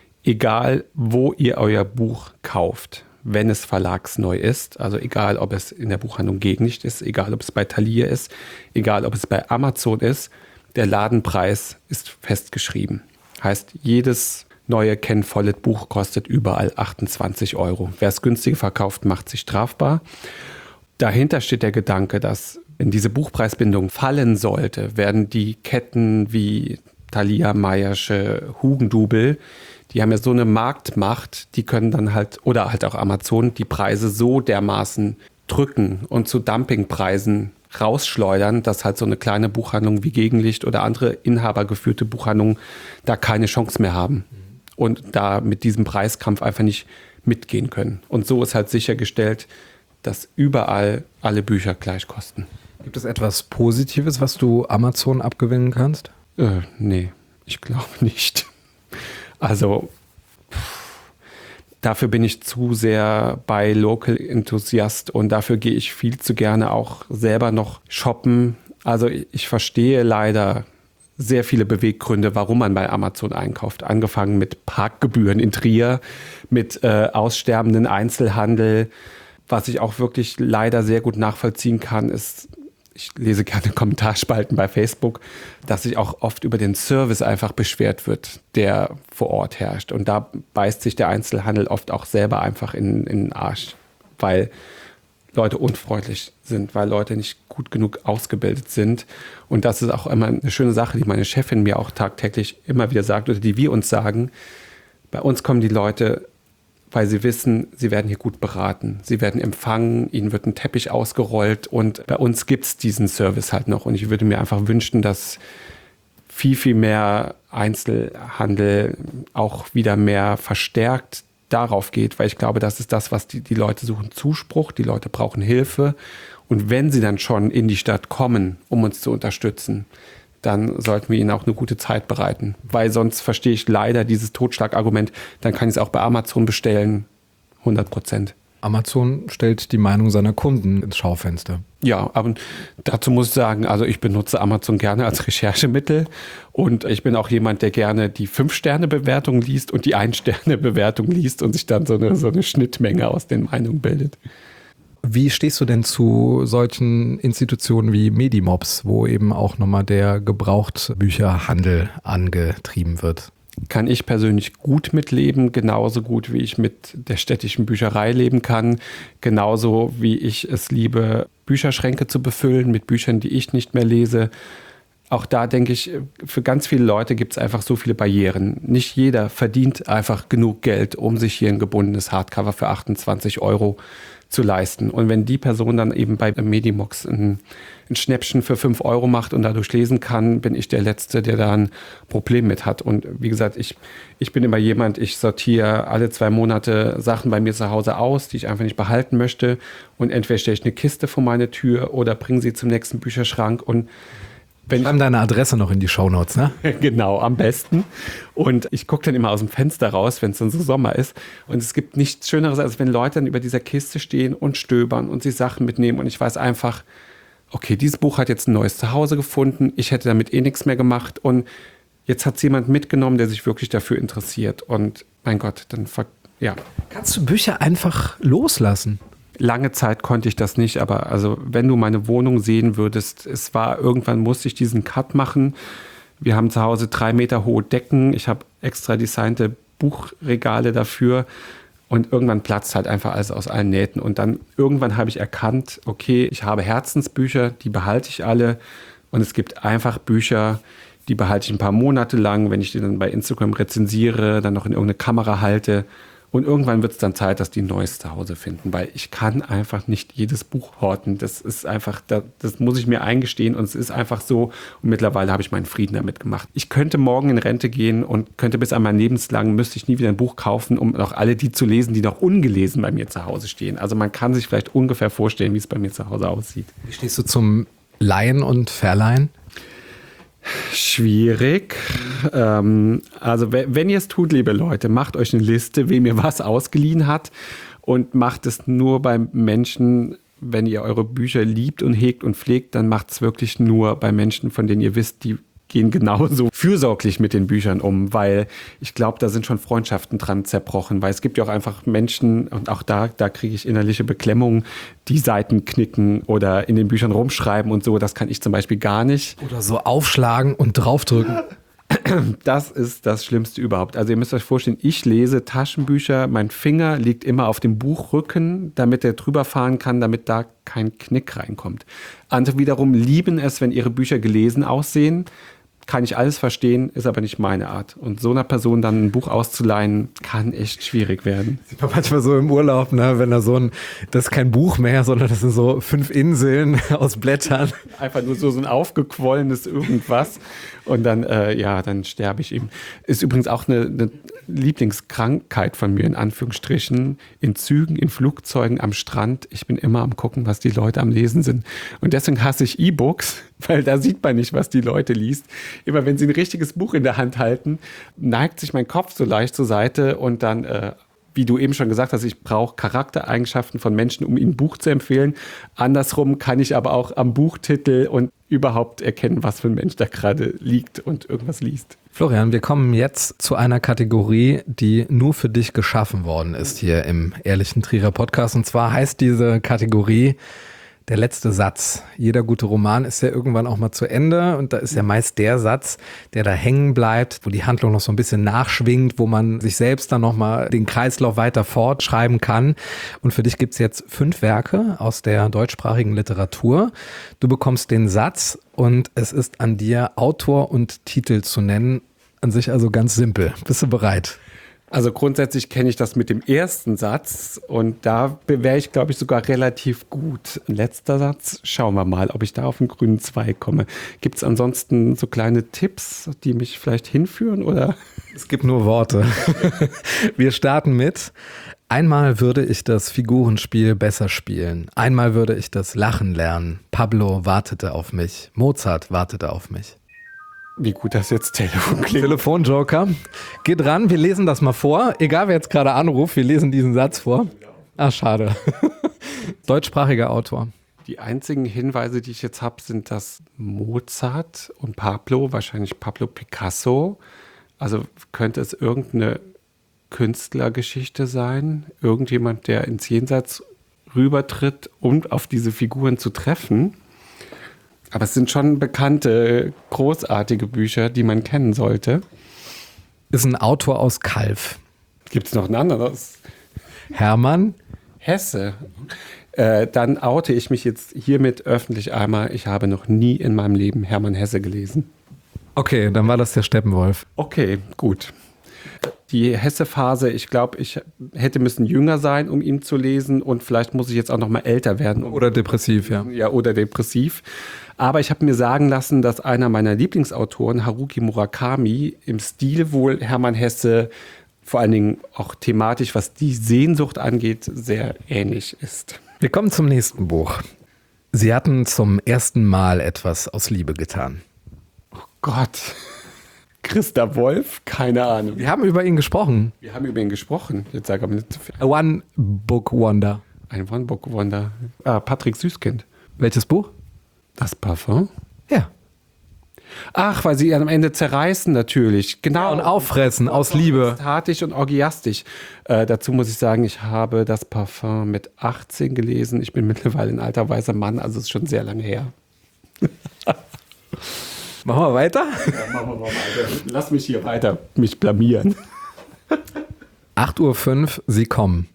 egal, wo ihr euer Buch kauft, wenn es verlagsneu ist, also egal, ob es in der Buchhandlung Gegenlicht ist, egal, ob es bei Thalia ist, egal, ob es bei Amazon ist, der Ladenpreis ist festgeschrieben. Heißt, jedes neue Ken Follett Buch kostet überall achtundzwanzig Euro. Wer es günstiger verkauft, macht sich strafbar. Dahinter steht der Gedanke, dass wenn diese Buchpreisbindung fallen sollte, werden die Ketten wie Thalia, Meyersche, Hugendubel, die haben ja so eine Marktmacht, die können dann halt, oder halt auch Amazon, die Preise so dermaßen drücken und zu Dumpingpreisen rausschleudern, dass halt so eine kleine Buchhandlung wie Gegenlicht oder andere inhabergeführte Buchhandlungen da keine Chance mehr haben und da mit diesem Preiskampf einfach nicht mitgehen können. Und so ist halt sichergestellt, dass überall alle Bücher gleich kosten. Gibt es etwas Positives, was du Amazon abgewinnen kannst? Äh, nee, ich glaube nicht. Also pff, dafür bin ich zu sehr bei Local Enthusiast und dafür gehe ich viel zu gerne auch selber noch shoppen. Also ich, ich verstehe leider sehr viele Beweggründe, warum man bei Amazon einkauft. Angefangen mit Parkgebühren in Trier, mit äh, aussterbenden Einzelhandel. Was ich auch wirklich leider sehr gut nachvollziehen kann, ist, ich lese gerne Kommentarspalten bei Facebook, dass sich auch oft über den Service einfach beschwert wird, der vor Ort herrscht. Und da beißt sich der Einzelhandel oft auch selber einfach in, in den Arsch, weil Leute unfreundlich sind, weil Leute nicht gut genug ausgebildet sind. Und das ist auch immer eine schöne Sache, die meine Chefin mir auch tagtäglich immer wieder sagt oder die wir uns sagen. Bei uns kommen die Leute, weil sie wissen, sie werden hier gut beraten. Sie werden empfangen, ihnen wird ein Teppich ausgerollt und bei uns gibt es diesen Service halt noch. Und ich würde mir einfach wünschen, dass viel, viel mehr Einzelhandel auch wieder mehr verstärkt darauf geht, weil ich glaube, das ist das, was die, die Leute suchen, Zuspruch, die Leute brauchen Hilfe. Und wenn sie dann schon in die Stadt kommen, um uns zu unterstützen, dann sollten wir ihnen auch eine gute Zeit bereiten. Weil sonst verstehe ich leider dieses Totschlagargument, dann kann ich es auch bei Amazon bestellen, hundert Prozent. Amazon stellt die Meinung seiner Kunden ins Schaufenster. Ja, aber dazu muss ich sagen, also ich benutze Amazon gerne als Recherchemittel und ich bin auch jemand, der gerne die fünf-Sterne-Bewertung liest und die ein-Sterne-Bewertung liest und sich dann so eine, so eine Schnittmenge aus den Meinungen bildet. Wie stehst du denn zu solchen Institutionen wie Medimobs, wo eben auch nochmal der Gebrauchtbücherhandel angetrieben wird? Kann ich persönlich gut mitleben, genauso gut wie ich mit der städtischen Bücherei leben kann, genauso wie ich es liebe, Bücherschränke zu befüllen mit Büchern, die ich nicht mehr lese. Auch da denke ich, für ganz viele Leute gibt es einfach so viele Barrieren. Nicht jeder verdient einfach genug Geld, um sich hier ein gebundenes Hardcover für achtundzwanzig Euro zu leisten. Und wenn die Person dann eben bei Medimox ein, ein Schnäppchen für fünf Euro macht und dadurch lesen kann, bin ich der Letzte, der da ein Problem mit hat. Und wie gesagt, ich, ich bin immer jemand, ich sortiere alle zwei Monate Sachen bei mir zu Hause aus, die ich einfach nicht behalten möchte. Und entweder stelle ich eine Kiste vor meine Tür oder bringe sie zum nächsten Bücherschrank und Wenn Schreiben deine Adresse noch in die Shownotes, ne? Genau, am besten. Und ich gucke dann immer aus dem Fenster raus, wenn es dann so Sommer ist. Und es gibt nichts Schöneres, als wenn Leute dann über dieser Kiste stehen und stöbern und sich Sachen mitnehmen. Und ich weiß einfach, okay, dieses Buch hat jetzt ein neues Zuhause gefunden. Ich hätte damit eh nichts mehr gemacht. Und jetzt hat es jemand mitgenommen, der sich wirklich dafür interessiert. Und mein Gott, dann, ver- ja. Kannst du Bücher einfach loslassen? Lange Zeit konnte ich das nicht, aber also wenn du meine Wohnung sehen würdest, es war, irgendwann musste ich diesen Cut machen. Wir haben zu Hause drei Meter hohe Decken. Ich habe extra designte Buchregale dafür und irgendwann platzt halt einfach alles aus allen Nähten. Und dann irgendwann habe ich erkannt, okay, ich habe Herzensbücher, die behalte ich alle. Und es gibt einfach Bücher, die behalte ich ein paar Monate lang, wenn ich die dann bei Instagram rezensiere, dann noch in irgendeine Kamera halte. Und irgendwann wird es dann Zeit, dass die ein neues Zuhause finden, weil ich kann einfach nicht jedes Buch horten. Das ist einfach, das, das muss ich mir eingestehen und es ist einfach so. Und mittlerweile habe ich meinen Frieden damit gemacht. Ich könnte morgen in Rente gehen und könnte bis an mein Lebenslang, müsste ich nie wieder ein Buch kaufen, um noch alle die zu lesen, die noch ungelesen bei mir zu Hause stehen. Also man kann sich vielleicht ungefähr vorstellen, wie es bei mir zu Hause aussieht. Wie stehst du zum Leihen und Verleihen? Schwierig. Ähm, also wenn ihr es tut, liebe Leute, macht euch eine Liste, wem ihr was ausgeliehen hat und macht es nur bei Menschen, wenn ihr eure Bücher liebt und hegt und pflegt, dann macht es wirklich nur bei Menschen, von denen ihr wisst, die gehen genauso fürsorglich mit den Büchern um, weil ich glaube, da sind schon Freundschaften dran zerbrochen, weil es gibt ja auch einfach Menschen, und auch da, da kriege ich innerliche Beklemmungen, die Seiten knicken oder in den Büchern rumschreiben und so, das kann ich zum Beispiel gar nicht. Oder so aufschlagen und draufdrücken. Das ist das Schlimmste überhaupt. Also ihr müsst euch vorstellen, ich lese Taschenbücher, mein Finger liegt immer auf dem Buchrücken, damit er drüber fahren kann, damit da kein Knick reinkommt. Andere wiederum lieben es, wenn ihre Bücher gelesen aussehen. kann ich alles verstehen, ist aber nicht meine Art. Und so einer Person dann ein Buch auszuleihen, kann echt schwierig werden. Sieht man manchmal so im Urlaub, ne, wenn da so ein, das ist kein Buch mehr, sondern das sind so fünf Inseln aus Blättern. Einfach nur so, so ein aufgequollenes irgendwas. Und dann, äh, ja, dann sterbe ich ihm. Ist übrigens auch eine, eine Lieblingskrankheit von mir, in Anführungsstrichen. In Zügen, in Flugzeugen, am Strand. Ich bin immer am gucken, was die Leute am Lesen sind. Und deswegen hasse ich E-Books, weil da sieht man nicht, was die Leute liest. Immer wenn sie ein richtiges Buch in der Hand halten, neigt sich mein Kopf so leicht zur Seite und dann, äh, wie du eben schon gesagt hast, ich brauche Charaktereigenschaften von Menschen, um ihnen ein Buch zu empfehlen. Andersrum kann ich aber auch am Buchtitel und überhaupt erkennen, was für ein Mensch da gerade liegt und irgendwas liest. Florian, wir kommen jetzt zu einer Kategorie, die nur für dich geschaffen worden ist hier im Ehrlichen Trierer Podcast. Und zwar heißt diese Kategorie der letzte Satz. Jeder gute Roman ist ja irgendwann auch mal zu Ende und da ist ja meist der Satz, der da hängen bleibt, wo die Handlung noch so ein bisschen nachschwingt, wo man sich selbst dann nochmal den Kreislauf weiter fortschreiben kann. Und für dich gibt's jetzt fünf Werke aus der deutschsprachigen Literatur. Du bekommst den Satz und es ist an dir, Autor und Titel zu nennen. An sich also ganz simpel. Bist du bereit? Also grundsätzlich kenne ich das mit dem ersten Satz und da wäre ich, glaube ich, sogar relativ gut. Letzter Satz, schauen wir mal, ob ich da auf den grünen Zweig komme. Gibt es ansonsten so kleine Tipps, die mich vielleicht hinführen, oder? Es gibt nur Worte. Wir starten mit: Einmal würde ich das Figurenspiel besser spielen. Einmal würde ich das Lachen lernen. Pablo wartete auf mich. Mozart wartete auf mich. Wie gut das jetzt Telefon klingt. Telefonjoker. Geh dran, wir lesen das mal vor. Egal, wer jetzt gerade anruft, wir lesen diesen Satz vor. Ah, schade. Deutschsprachiger Autor. Die einzigen Hinweise, die ich jetzt habe, sind, dass Mozart und Pablo, wahrscheinlich Pablo Picasso, also könnte es irgendeine Künstlergeschichte sein, irgendjemand, der ins Jenseits rübertritt, um auf diese Figuren zu treffen. Aber es sind schon bekannte, großartige Bücher, die man kennen sollte. Ist ein Autor aus Calw. Gibt es noch ein anderes? Hermann Hesse. Äh, dann oute ich mich jetzt hiermit öffentlich einmal. Ich habe noch nie in meinem Leben Hermann Hesse gelesen. Okay, dann war das der Steppenwolf. Okay, gut. Die Hesse-Phase, ich glaube, ich hätte müssen jünger sein, um ihn zu lesen. Und vielleicht muss ich jetzt auch noch mal älter werden. Um Oder depressiv, ja. Ja, oder depressiv. Aber ich habe mir sagen lassen, dass einer meiner Lieblingsautoren, Haruki Murakami, im Stil wohl Hermann Hesse, vor allen Dingen auch thematisch, was die Sehnsucht angeht, sehr ähnlich ist. Wir kommen zum nächsten Buch. Sie hatten zum ersten Mal etwas aus Liebe getan. Oh Gott. Christa Wolf? Keine Ahnung. Wir haben über ihn gesprochen. Wir haben über ihn gesprochen. Jetzt sag aber nicht zu viel. A One Book Wonder. Ein One Book Wonder. Ah, Patrick Süßkind. Welches Buch? Das Parfum? Ja. Ach, weil sie ihn am Ende zerreißen natürlich. Genau. Und auffressen aus Liebe. Statisch und orgiastisch. Äh, dazu muss ich sagen, ich habe das Parfum mit achtzehn gelesen. Ich bin mittlerweile ein alter weißer Mann, also es ist schon sehr lange her. Machen wir weiter? Ja, machen wir mal weiter. Lass mich hier weiter mich blamieren. acht Uhr fünf, Sie kommen.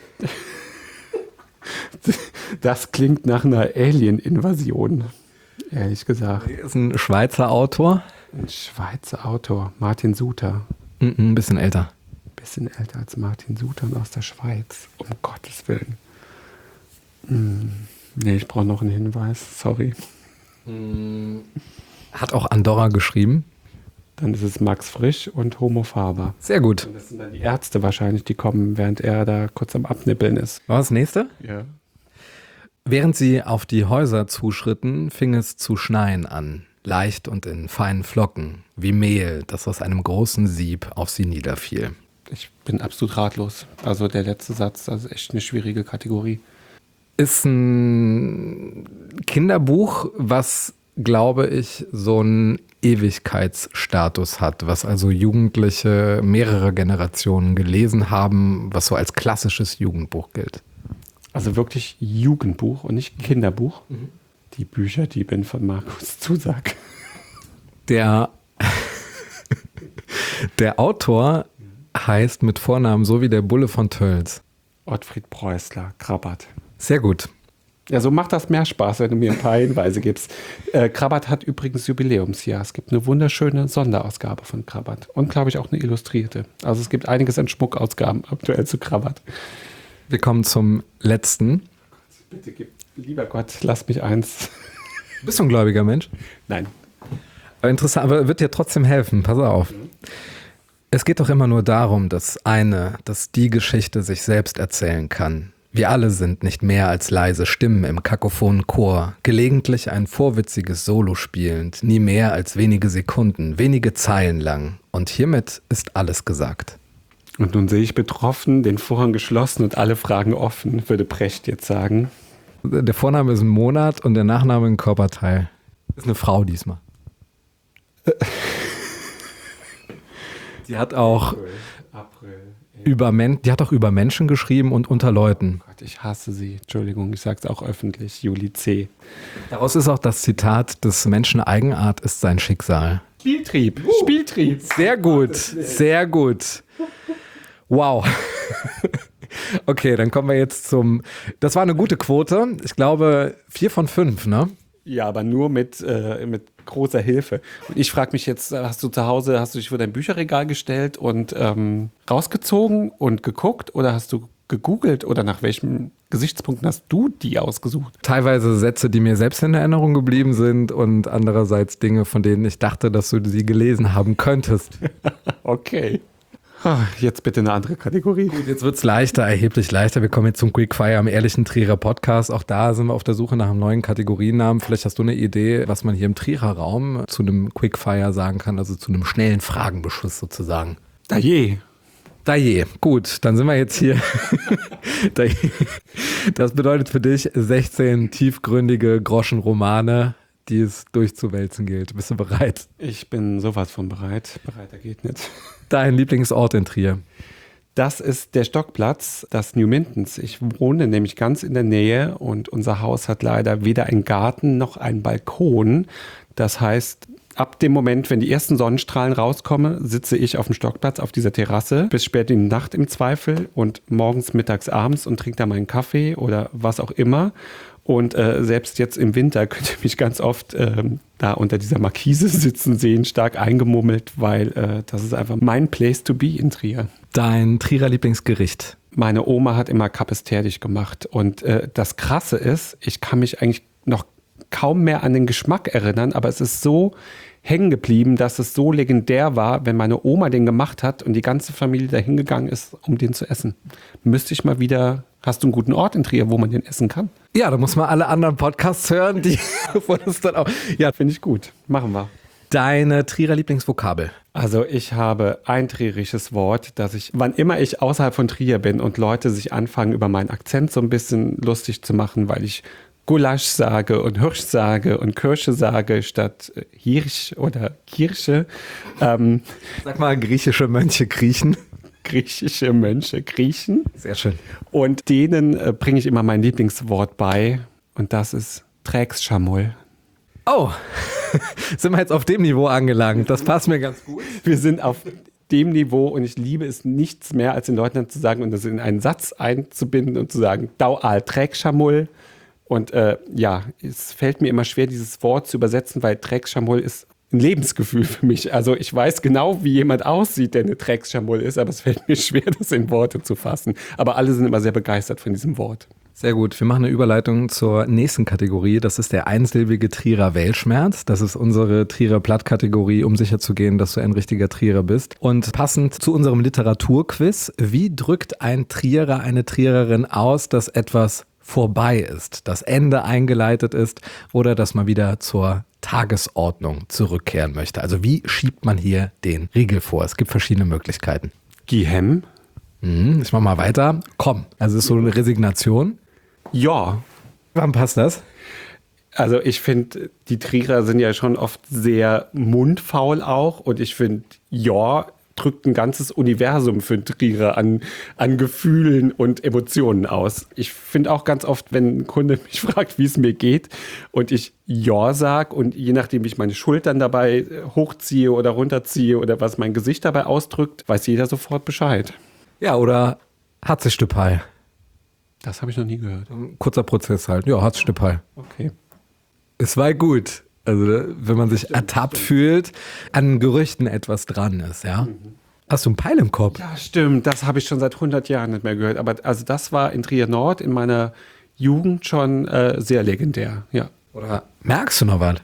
Das klingt nach einer Alien-Invasion, ehrlich gesagt. Er ist ein Schweizer Autor. Ein Schweizer Autor, Martin Suter. Mm-mm, ein bisschen älter. Bisschen älter als Martin Suter und aus der Schweiz. Um Gottes Willen. Hm. Nee, ich brauche noch einen Hinweis. Sorry. Hat auch Andorra geschrieben. Dann ist es Max Frisch und Homo Faber. Sehr gut. Und das sind dann die Ärzte wahrscheinlich, die kommen, während er da kurz am Abnippeln ist. Was das nächste? Ja. Während sie auf die Häuser zuschritten, fing es zu schneien an. Leicht und in feinen Flocken, wie Mehl, das aus einem großen Sieb auf sie niederfiel. Ich bin absolut ratlos. Also der letzte Satz, das ist echt eine schwierige Kategorie. Ist ein Kinderbuch, was, glaube ich, so einen Ewigkeitsstatus hat, was also Jugendliche mehrere Generationen gelesen haben, was so als klassisches Jugendbuch gilt. Also wirklich Jugendbuch und nicht Kinderbuch. Mhm. Die Bücherdiebin von Markus Zusak. Der, der Autor heißt mit Vornamen so wie der Bulle von Tölz. Ottfried Preußler, Krabbert. Sehr gut. Ja, so macht das mehr Spaß, wenn du mir ein paar Hinweise gibst. Äh, Krabat hat übrigens Jubiläumsjahr. Es gibt eine wunderschöne Sonderausgabe von Krabat. Und, glaube ich, auch eine illustrierte. Also es gibt einiges an Schmuckausgaben aktuell zu Krabat. Wir kommen zum letzten. Bitte gib, lieber Gott, lass mich eins. Bist du ein gläubiger Mensch? Nein. Aber interessant, aber wird dir trotzdem helfen. Pass auf. Mhm. Es geht doch immer nur darum, dass eine, dass die Geschichte sich selbst erzählen kann. Wir alle sind nicht mehr als leise Stimmen im kakophonen Chor, gelegentlich ein vorwitziges Solo spielend, nie mehr als wenige Sekunden, wenige Zeilen lang. Und hiermit ist alles gesagt. Und nun sehe ich betroffen, den Vorhang geschlossen und alle Fragen offen, würde Precht jetzt sagen. Der Vorname ist ein Monat und der Nachname ein Körperteil. Ist eine Frau diesmal. Die hat auch April, April. Über Men- die hat auch über Menschen geschrieben und unter Leuten. Oh Gott, ich hasse sie. Entschuldigung, ich sage es auch öffentlich. Juli C. Daraus ist auch das Zitat, des Menschen Eigenart ist sein Schicksal. Spieltrieb, uh, Spieltrieb. Sehr gut, sehr gut. Wow. Okay, dann kommen wir jetzt zum, das war eine gute Quote. Ich glaube, vier von fünf, ne? Ja, aber nur mit, äh, mit großer Hilfe. Und ich frage mich jetzt, hast du zu Hause, hast du dich vor dein Bücherregal gestellt und ähm, rausgezogen und geguckt oder hast du gegoogelt oder nach welchen Gesichtspunkten hast du die ausgesucht? Teilweise Sätze, die mir selbst in Erinnerung geblieben sind und andererseits Dinge, von denen ich dachte, dass du sie gelesen haben könntest. Okay. Jetzt bitte eine andere Kategorie. Gut, jetzt wird es leichter, erheblich leichter. Wir kommen jetzt zum Quickfire am Ehrlichen Trierer Podcast. Auch da sind wir auf der Suche nach einem neuen Kategoriennamen. Vielleicht hast du eine Idee, was man hier im Trierer Raum zu einem Quickfire sagen kann, also zu einem schnellen Fragenbeschuss sozusagen. Da je. Da je. Gut, dann sind wir jetzt hier. Da je. Das bedeutet für dich sechzehn tiefgründige Groschenromane, die es durchzuwälzen gilt. Bist du bereit? Ich bin sowas von bereit. Bereiter geht nicht. Dein Lieblingsort in Trier? Das ist der Stockplatz, das New Mintons. Ich wohne nämlich ganz in der Nähe und unser Haus hat leider weder einen Garten noch einen Balkon. Das heißt, ab dem Moment, wenn die ersten Sonnenstrahlen rauskommen, sitze ich auf dem Stockplatz auf dieser Terrasse bis spät in die Nacht im Zweifel und morgens, mittags, abends und trinke da meinen Kaffee oder was auch immer. Und äh, selbst jetzt im Winter könnt ihr mich ganz oft ähm, da unter dieser Markise sitzen sehen, stark eingemummelt, weil äh, das ist einfach mein Place to be in Trier. Dein Trierer Lieblingsgericht? Meine Oma hat immer Kapesterdig gemacht und äh, das Krasse ist, ich kann mich eigentlich noch kaum mehr an den Geschmack erinnern, aber es ist so hängen geblieben, dass es so legendär war, wenn meine Oma den gemacht hat und die ganze Familie da hingegangen ist, um den zu essen. Müsste ich mal wieder, hast du einen guten Ort in Trier, wo man den essen kann? Ja, da muss man alle anderen Podcasts hören, die wo das dann auch. Ja, finde ich gut. Machen wir. Deine Trierer Lieblingsvokabel? Also ich habe ein trierisches Wort, dass ich, wann immer ich außerhalb von Trier bin und Leute sich anfangen, über meinen Akzent so ein bisschen lustig zu machen, weil ich Gulasch sage und Hirsch sage und Kirsche sage statt Hirsch oder Kirsche. Ähm, Sag mal, griechische Mönche kriechen. Griechische Mönche kriechen. Sehr schön. Und denen äh, bringe ich immer mein Lieblingswort bei und das ist Trägschamull. Oh, sind wir jetzt auf dem Niveau angelangt. Das passt mir ganz gut. Wir sind auf dem Niveau und ich liebe es nichts mehr, als den Leuten dann zu sagen und das in einen Satz einzubinden und zu sagen, Daual Trägschamull. Und äh, ja, es fällt mir immer schwer, dieses Wort zu übersetzen, weil Trägschamull ist ein Lebensgefühl für mich. Also ich weiß genau, wie jemand aussieht, der eine Trägschamull ist, aber es fällt mir schwer, das in Worte zu fassen. Aber alle sind immer sehr begeistert von diesem Wort. Sehr gut. Wir machen eine Überleitung zur nächsten Kategorie. Das ist der einsilbige Trierer Weltschmerz. Das ist unsere Trierer Plattkategorie, um sicherzugehen, dass du ein richtiger Trierer bist. Und passend zu unserem Literaturquiz, wie drückt ein Trierer, eine Triererin aus, dass etwas vorbei ist, das Ende eingeleitet ist oder dass man wieder zur Tagesordnung zurückkehren möchte? Also wie schiebt man hier den Riegel vor? Es gibt verschiedene Möglichkeiten. Gihem? Hm, ich mach mal weiter. Komm, also es ist so eine Resignation. Ja. Wann passt das? Also ich finde, die Trierer sind ja schon oft sehr mundfaul auch und ich finde, ja, drückt ein ganzes Universum für einen Trierer an, an Gefühlen und Emotionen aus. Ich finde auch ganz oft, wenn ein Kunde mich fragt, wie es mir geht und ich ja sage und je nachdem, wie ich meine Schultern dabei hochziehe oder runterziehe oder was mein Gesicht dabei ausdrückt, weiß jeder sofort Bescheid. Ja, oder Hatzestüpal. Das habe ich noch nie gehört. Kurzer Prozess halt. Ja, hat's Schnippal. Okay. Es war gut. Also, wenn man sich ertappt fühlt, an Gerüchten etwas dran ist, ja. Mhm. Hast du einen Peil im Kopf? Ja, stimmt. Das habe ich schon seit hundert Jahren nicht mehr gehört. Aber also das war in Trier Nord in meiner Jugend schon äh, sehr legendär, ja. Oder merkst du noch was?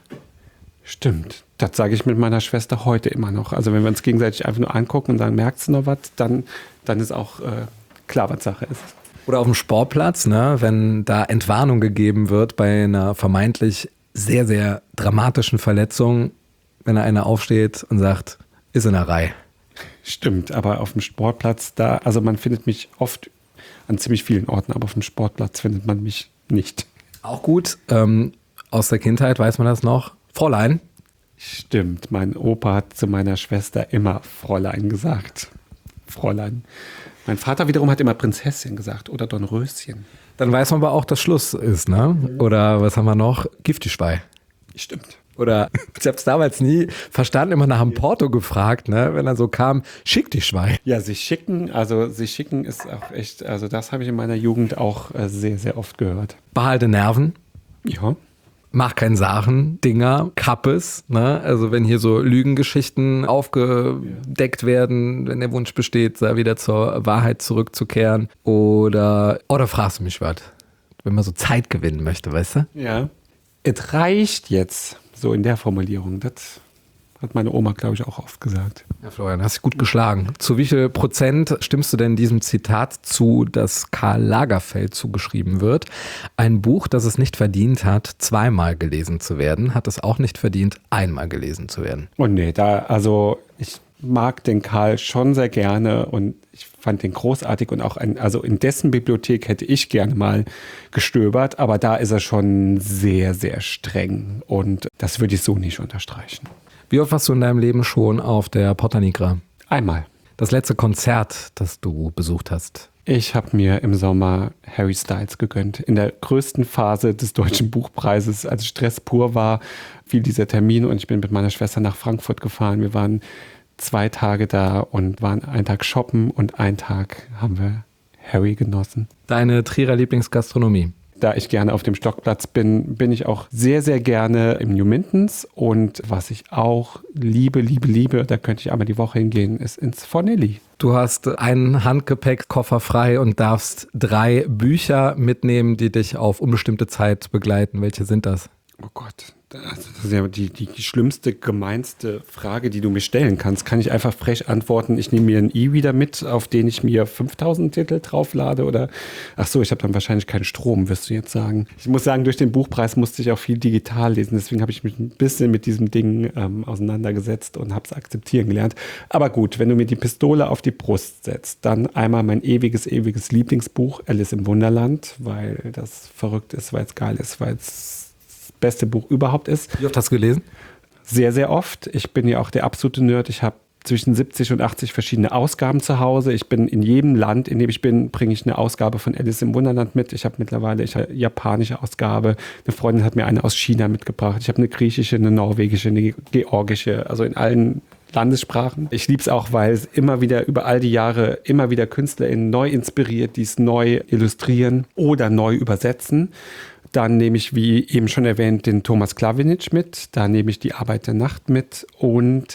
Stimmt. Das sage ich mit meiner Schwester heute immer noch. Also wenn wir uns gegenseitig einfach nur angucken und sagen, merkst du noch was, dann, dann ist auch äh, klar, was Sache ist. Oder auf dem Sportplatz, ne, wenn da Entwarnung gegeben wird bei einer vermeintlich sehr, sehr dramatischen Verletzung, wenn da einer aufsteht und sagt, ist in der Reihe. Stimmt, aber auf dem Sportplatz, da, also man findet mich oft an ziemlich vielen Orten, aber auf dem Sportplatz findet man mich nicht. Auch gut, ähm, aus der Kindheit weiß man das noch. Fräulein. Stimmt, mein Opa hat zu meiner Schwester immer Fräulein gesagt. Fräulein. Mein Vater wiederum hat immer Prinzessin gesagt oder Dornröschen. Dann weiß man aber auch, dass Schluss ist, ne? Oder was haben wir noch? Giftischweih. Stimmt. Oder ich habe es damals nie verstanden, immer nach dem Porto gefragt, ne? Wenn er so kam, schick die Schwein. Ja, sich schicken, also sich schicken ist auch echt, also das habe ich in meiner Jugend auch äh, sehr, sehr oft gehört. Behalte Nerven. Ja. Mach keinen Sachen, Dinger, Kappes, ne? Also wenn hier so Lügengeschichten aufgedeckt werden, wenn der Wunsch besteht, da wieder zur Wahrheit zurückzukehren. Oder, oder fragst du mich was? Wenn man so Zeit gewinnen möchte, weißt du? Ja. Es reicht jetzt. So in der Formulierung. Das hat meine Oma, glaube ich, auch oft gesagt. Ja, Florian, hast dich gut geschlagen. Zu wie viel Prozent stimmst du denn diesem Zitat zu, das Karl Lagerfeld zugeschrieben wird? Ein Buch, das es nicht verdient hat, zweimal gelesen zu werden, hat es auch nicht verdient, einmal gelesen zu werden. Oh nee, da, also ich mag den Karl schon sehr gerne und ich fand den großartig und auch ein, also in dessen Bibliothek hätte ich gerne mal gestöbert, aber da ist er schon sehr, sehr streng und das würde ich so nicht unterstreichen. Wie oft warst du in deinem Leben schon auf der Porta Nigra? Einmal. Das letzte Konzert, das du besucht hast? Ich habe mir im Sommer Harry Styles gegönnt. In der größten Phase des Deutschen Buchpreises, als Stress pur war, fiel dieser Termin und ich bin mit meiner Schwester nach Frankfurt gefahren. Wir waren zwei Tage da und waren einen Tag shoppen und einen Tag haben wir Harry genossen. Deine Trierer Lieblingsgastronomie? Da ich gerne auf dem Stockplatz bin, bin ich auch sehr, sehr gerne im New Mintons. Und was ich auch liebe, liebe, liebe, da könnte ich einmal die Woche hingehen, ist ins Fornelli. Du hast einen Handgepäckkoffer frei und darfst drei Bücher mitnehmen, die dich auf unbestimmte Zeit begleiten. Welche sind das? Oh Gott, das ist ja die, die, die schlimmste, gemeinste Frage, die du mir stellen kannst. Kann ich einfach frech antworten, ich nehme mir einen E-Reader mit, auf den ich mir fünftausend Titel drauflade? Oder, ach so, ich habe dann wahrscheinlich keinen Strom, wirst du jetzt sagen. Ich muss sagen, durch den Buchpreis musste ich auch viel digital lesen. Deswegen habe ich mich ein bisschen mit diesem Ding ähm, auseinandergesetzt und habe es akzeptieren gelernt. Aber gut, wenn du mir die Pistole auf die Brust setzt, dann einmal mein ewiges, ewiges Lieblingsbuch, Alice im Wunderland, weil das verrückt ist, weil es geil ist, weil es beste Buch überhaupt ist. Wie oft hast du gelesen? Sehr, sehr oft. Ich bin ja auch der absolute Nerd. Ich habe zwischen siebzig und achtzig verschiedene Ausgaben zu Hause. Ich bin in jedem Land, in dem ich bin, bringe ich eine Ausgabe von Alice im Wunderland mit. Ich habe mittlerweile ich habe eine japanische Ausgabe. Eine Freundin hat mir eine aus China mitgebracht. Ich habe eine griechische, eine norwegische, eine georgische, also in allen Landessprachen. Ich liebe es auch, weil es immer wieder über all die Jahre immer wieder KünstlerInnen neu inspiriert, die es neu illustrieren oder neu übersetzen. Dann nehme ich, wie eben schon erwähnt, den Thomas Klawinitsch mit. Da nehme ich die Arbeit der Nacht mit und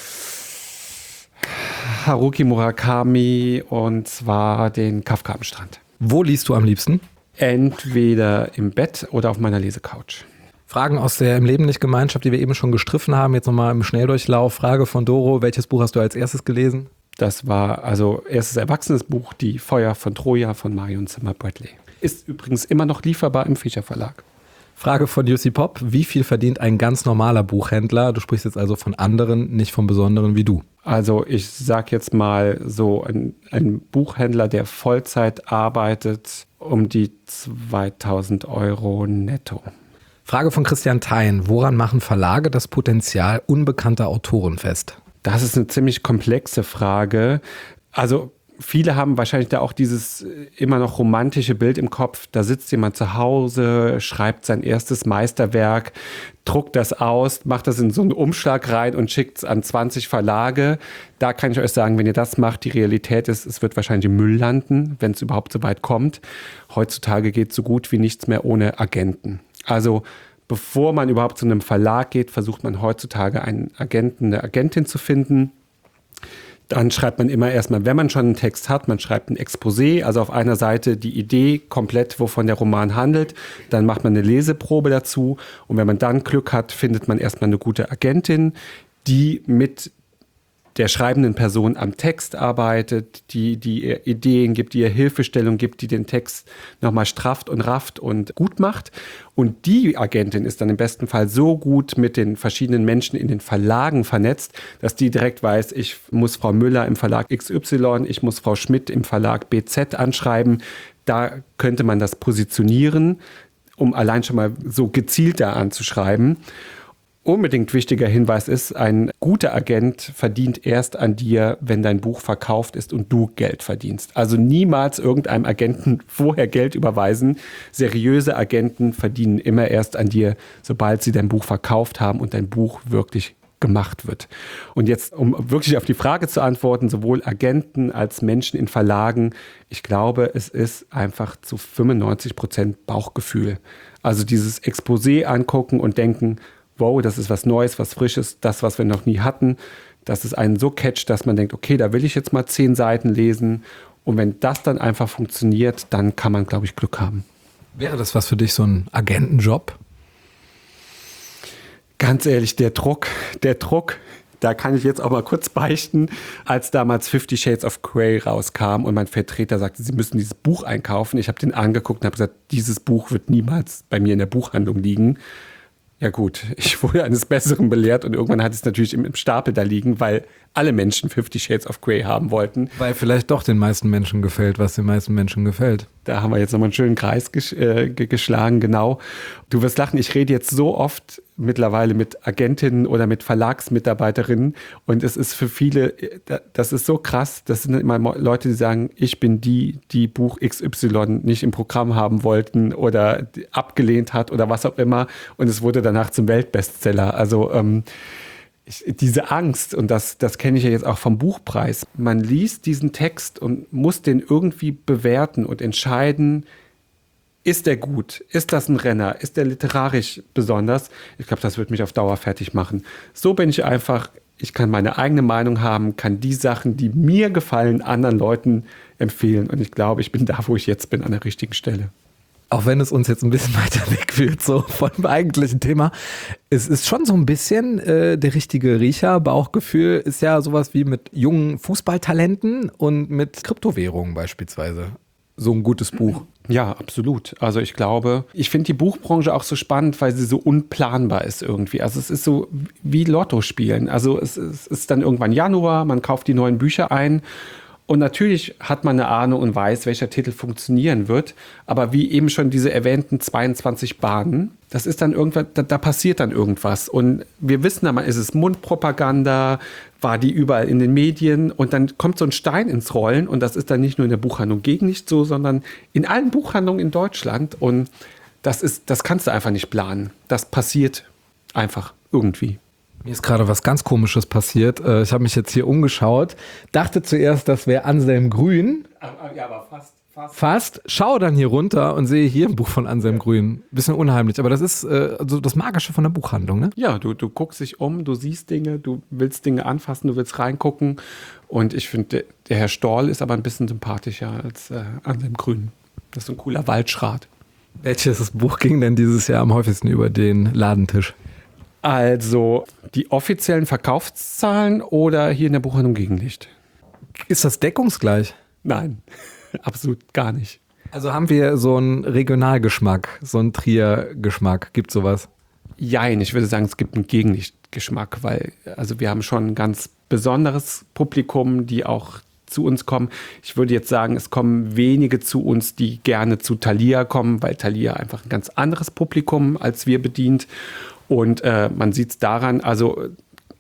Haruki Murakami und zwar den Kafka am Strand. Wo liest du am liebsten? Entweder im Bett oder auf meiner Lesecouch. Fragen aus der Im Leben nicht Gemeinschaft, die wir eben schon gestriffen haben. Jetzt nochmal im Schnelldurchlauf. Frage von Doro. Welches Buch hast du als erstes gelesen? Das war also erstes erwachsenes Buch, Die Feuer von Troja von Marion Zimmer Bradley. Ist übrigens immer noch lieferbar im Fischer Verlag. Frage von Jussi Pop. Wie viel verdient ein ganz normaler Buchhändler? Du sprichst jetzt also von anderen, nicht von Besonderen wie du. Also ich sag jetzt mal so, ein, ein Buchhändler, der Vollzeit arbeitet, um die zweitausend Euro netto. Frage von Christian Thein. Woran machen Verlage das Potenzial unbekannter Autoren fest? Das ist eine ziemlich komplexe Frage. Also viele haben wahrscheinlich da auch dieses immer noch romantische Bild im Kopf. Da sitzt jemand zu Hause, schreibt sein erstes Meisterwerk, druckt das aus, macht das in so einen Umschlag rein und schickt es an zwanzig Verlage. Da kann ich euch sagen, wenn ihr das macht, die Realität ist, es wird wahrscheinlich im Müll landen, wenn es überhaupt so weit kommt. Heutzutage geht so gut wie nichts mehr ohne Agenten. Also bevor man überhaupt zu einem Verlag geht, versucht man heutzutage einen Agenten, eine Agentin zu finden. Dann schreibt man immer erstmal, wenn man schon einen Text hat, man schreibt ein Exposé, also auf einer Seite die Idee komplett, wovon der Roman handelt. Dann macht man eine Leseprobe dazu und wenn man dann Glück hat, findet man erstmal eine gute Agentin, die mit der schreibenden Person am Text arbeitet, die, die ihr Ideen gibt, die ihr Hilfestellung gibt, die den Text nochmal strafft und rafft und gut macht. Und die Agentin ist dann im besten Fall so gut mit den verschiedenen Menschen in den Verlagen vernetzt, dass die direkt weiß, ich muss Frau Müller im Verlag X Y, ich muss Frau Schmidt im Verlag B Z anschreiben. Da könnte man das positionieren, um allein schon mal so gezielter anzuschreiben. Unbedingt wichtiger Hinweis ist, ein guter Agent verdient erst an dir, wenn dein Buch verkauft ist und du Geld verdienst. Also niemals irgendeinem Agenten vorher Geld überweisen. Seriöse Agenten verdienen immer erst an dir, sobald sie dein Buch verkauft haben und dein Buch wirklich gemacht wird. Und jetzt, um wirklich auf die Frage zu antworten, sowohl Agenten als Menschen in Verlagen, ich glaube, es ist einfach zu fünfundneunzig Prozent Bauchgefühl. Also dieses Exposé angucken und denken, wow, das ist was Neues, was Frisches, das, was wir noch nie hatten. Dass es einen so catcht, dass man denkt, okay, da will ich jetzt mal zehn Seiten lesen. Und wenn das dann einfach funktioniert, dann kann man, glaube ich, Glück haben. Wäre das was für dich, so ein Agentenjob? Ganz ehrlich, der Druck, der Druck, da kann ich jetzt auch mal kurz beichten, als damals Fifty Shades of Grey rauskam und mein Vertreter sagte, Sie müssen dieses Buch einkaufen. Ich habe den angeguckt und habe gesagt, dieses Buch wird niemals bei mir in der Buchhandlung liegen. Ja gut, ich wurde eines Besseren belehrt und irgendwann hat es natürlich im, im Stapel da liegen, weil alle Menschen Fifty Shades of Grey haben wollten. Weil vielleicht doch den meisten Menschen gefällt, was den meisten Menschen gefällt. Da haben wir jetzt nochmal einen schönen Kreis ges- äh, geschlagen, genau. Du wirst lachen, ich rede jetzt so oft mittlerweile mit Agentinnen oder mit Verlagsmitarbeiterinnen und es ist für viele, das ist so krass, das sind immer Leute, die sagen, ich bin die, die Buch X Y nicht im Programm haben wollten oder abgelehnt hat oder was auch immer und es wurde danach zum Weltbestseller. Also ähm, ich, diese Angst, und das, das kenne ich ja jetzt auch vom Buchpreis, man liest diesen Text und muss den irgendwie bewerten und entscheiden, ist der gut? Ist das ein Renner? Ist der literarisch besonders? Ich glaube, das wird mich auf Dauer fertig machen. So bin ich einfach, ich kann meine eigene Meinung haben, kann die Sachen, die mir gefallen, anderen Leuten empfehlen. Und ich glaube, ich bin da, wo ich jetzt bin, an der richtigen Stelle. Auch wenn es uns jetzt ein bisschen weiter wegführt, so vom eigentlichen Thema. Es ist schon so ein bisschen äh, der richtige Riecher. Bauchgefühl ist ja sowas wie mit jungen Fußballtalenten und mit Kryptowährungen beispielsweise. So ein gutes Buch. Ja, absolut. Also ich glaube, ich finde die Buchbranche auch so spannend, weil sie so unplanbar ist irgendwie. Also es ist so wie Lotto spielen. Also es ist, es ist dann irgendwann Januar, man kauft die neuen Bücher ein und natürlich hat man eine Ahnung und weiß, welcher Titel funktionieren wird. Aber wie eben schon diese erwähnten zweiundzwanzig Bahnen, das ist dann irgendwas, da, da passiert dann irgendwas. Und wir wissen aber, ist es Mundpropaganda, war die überall in den Medien und dann kommt so ein Stein ins Rollen und das ist dann nicht nur in der Buchhandlung gegen nicht so, sondern in allen Buchhandlungen in Deutschland und das ist, das kannst du einfach nicht planen. Das passiert einfach irgendwie. Mir ist gerade was ganz Komisches passiert. Ich habe mich jetzt hier umgeschaut, dachte zuerst, das wäre Anselm Grün. Ja, aber fast. Fast. Fast. Schaue dann hier runter und sehe hier ein Buch von Anselm Grün. Bisschen unheimlich, aber das ist äh, also das Magische von der Buchhandlung, ne? Ja, du, du guckst dich um, du siehst Dinge, du willst Dinge anfassen, du willst reingucken. Und ich finde, der, der Herr Storl ist aber ein bisschen sympathischer als äh, Anselm Grün. Das ist so ein cooler Waldschrat. Welches Buch ging denn dieses Jahr am häufigsten über den Ladentisch? Also die offiziellen Verkaufszahlen oder hier in der Buchhandlung Gegenlicht? Ist das deckungsgleich? Nein, absolut gar nicht. Also haben wir so einen Regionalgeschmack, so einen Trier-Geschmack, gibt sowas? Jein, ich würde sagen, es gibt einen Gegenlichtgeschmack, weil also wir haben schon ein ganz besonderes Publikum, die auch zu uns kommen. Ich würde jetzt sagen, es kommen wenige zu uns, die gerne zu Thalia kommen, weil Thalia einfach ein ganz anderes Publikum als wir bedient. Und äh, man sieht es daran, also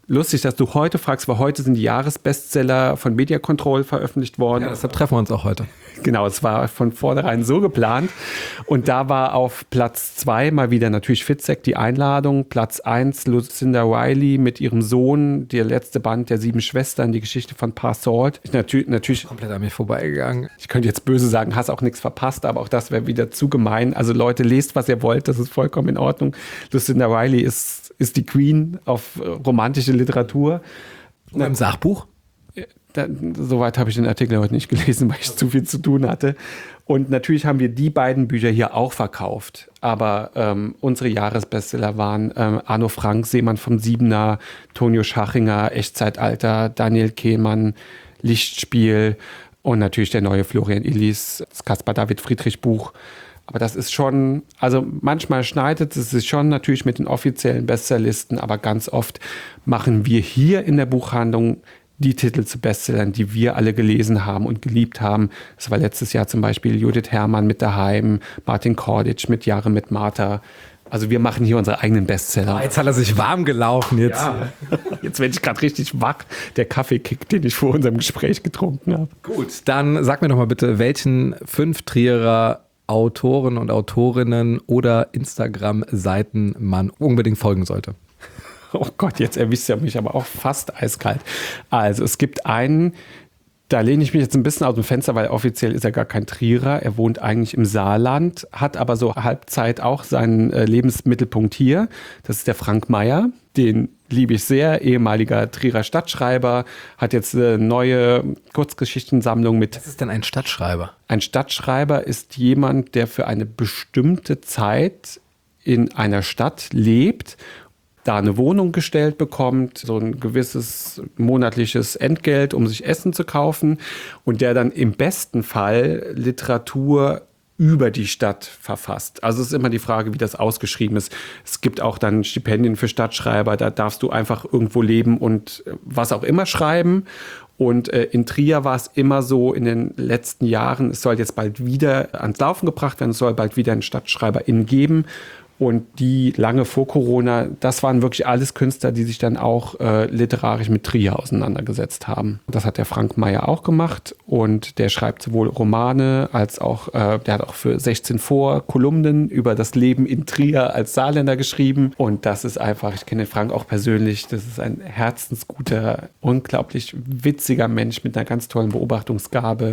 lustig, dass du heute fragst, weil heute sind die Jahresbestseller von Media Control veröffentlicht worden. Ja, deshalb treffen wir uns auch heute. Genau, es war von vornherein so geplant. Und da war auf Platz zwei mal wieder natürlich Fitzek, die Einladung. Platz eins Lucinda Riley mit ihrem Sohn, der letzte Band der Sieben Schwestern, die Geschichte von Pa Salt. Ich natürlich, natürlich komplett an mir vorbeigegangen. Ich könnte jetzt böse sagen, hast auch nichts verpasst, aber auch das wäre wieder zu gemein. Also Leute, lest, was ihr wollt, das ist vollkommen in Ordnung. Lucinda Riley ist, ist die Queen auf romantische Literatur. Und im Sachbuch? Da, soweit habe ich den Artikel heute nicht gelesen, weil ich zu viel zu tun hatte. Und natürlich haben wir die beiden Bücher hier auch verkauft. Aber ähm, unsere Jahresbestseller waren ähm, Arno Frank, Seemann vom Siebener, Tonio Schachinger, Echtzeitalter, Daniel Kehlmann, Lichtspiel und natürlich der neue Florian Illis, das Caspar David Friedrich Buch. Aber das ist schon, also manchmal schneidet es sich schon natürlich mit den offiziellen Bestsellerlisten, aber ganz oft machen wir hier in der Buchhandlung die Titel zu Bestsellern, die wir alle gelesen haben und geliebt haben. Das war letztes Jahr zum Beispiel Judith Herrmann mit Daheim, Martin Korditsch mit Jahre mit Martha. Also wir machen hier unsere eigenen Bestseller. Oh, jetzt hat er sich warm gelaufen. Jetzt, ja. Jetzt werde ich gerade richtig wach, der Kaffeekick, den ich vor unserem Gespräch getrunken habe. Gut, dann sag mir doch mal bitte, welchen fünf Trierer Autoren und Autorinnen oder Instagram-Seiten man unbedingt folgen sollte. Oh Gott, jetzt erwischt er mich aber auch fast eiskalt. Also es gibt einen, da lehne ich mich jetzt ein bisschen aus dem Fenster, weil offiziell ist er gar kein Trierer. Er wohnt eigentlich im Saarland, hat aber so Halbzeit auch seinen äh, Lebensmittelpunkt hier. Das ist der Frank Meyer, den liebe ich sehr, ehemaliger Trierer Stadtschreiber, hat jetzt eine neue Kurzgeschichtensammlung mit... Was ist denn ein Stadtschreiber? Ein Stadtschreiber ist jemand, der für eine bestimmte Zeit in einer Stadt lebt, da eine Wohnung gestellt bekommt, so ein gewisses monatliches Entgelt, um sich Essen zu kaufen und der dann im besten Fall Literatur über die Stadt verfasst. Also es ist immer die Frage, wie das ausgeschrieben ist. Es gibt auch dann Stipendien für Stadtschreiber, da darfst du einfach irgendwo leben und was auch immer schreiben. Und äh, in Trier war es immer so in den letzten Jahren, es soll jetzt bald wieder ans Laufen gebracht werden, es soll bald wieder einen StadtschreiberInnen geben. Und die lange vor Corona, das waren wirklich alles Künstler, die sich dann auch äh, literarisch mit Trier auseinandergesetzt haben. Das hat der Frank Meyer auch gemacht und der schreibt sowohl Romane als auch, äh, der hat auch für sechzehn vor Kolumnen über das Leben in Trier als Saarländer geschrieben. Und das ist einfach, ich kenne den Frank auch persönlich, das ist ein herzensguter, unglaublich witziger Mensch mit einer ganz tollen Beobachtungsgabe.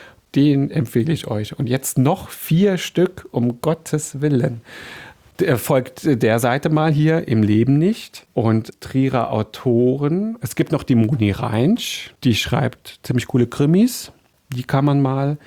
Den empfehle ich euch. Und jetzt noch vier Stück, um Gottes Willen. Er folgt der Seite mal hier, Im Leben nicht. Und Trierer Autoren. Es gibt noch die Moni Reinsch, die schreibt ziemlich coole Krimis. Die kann man mal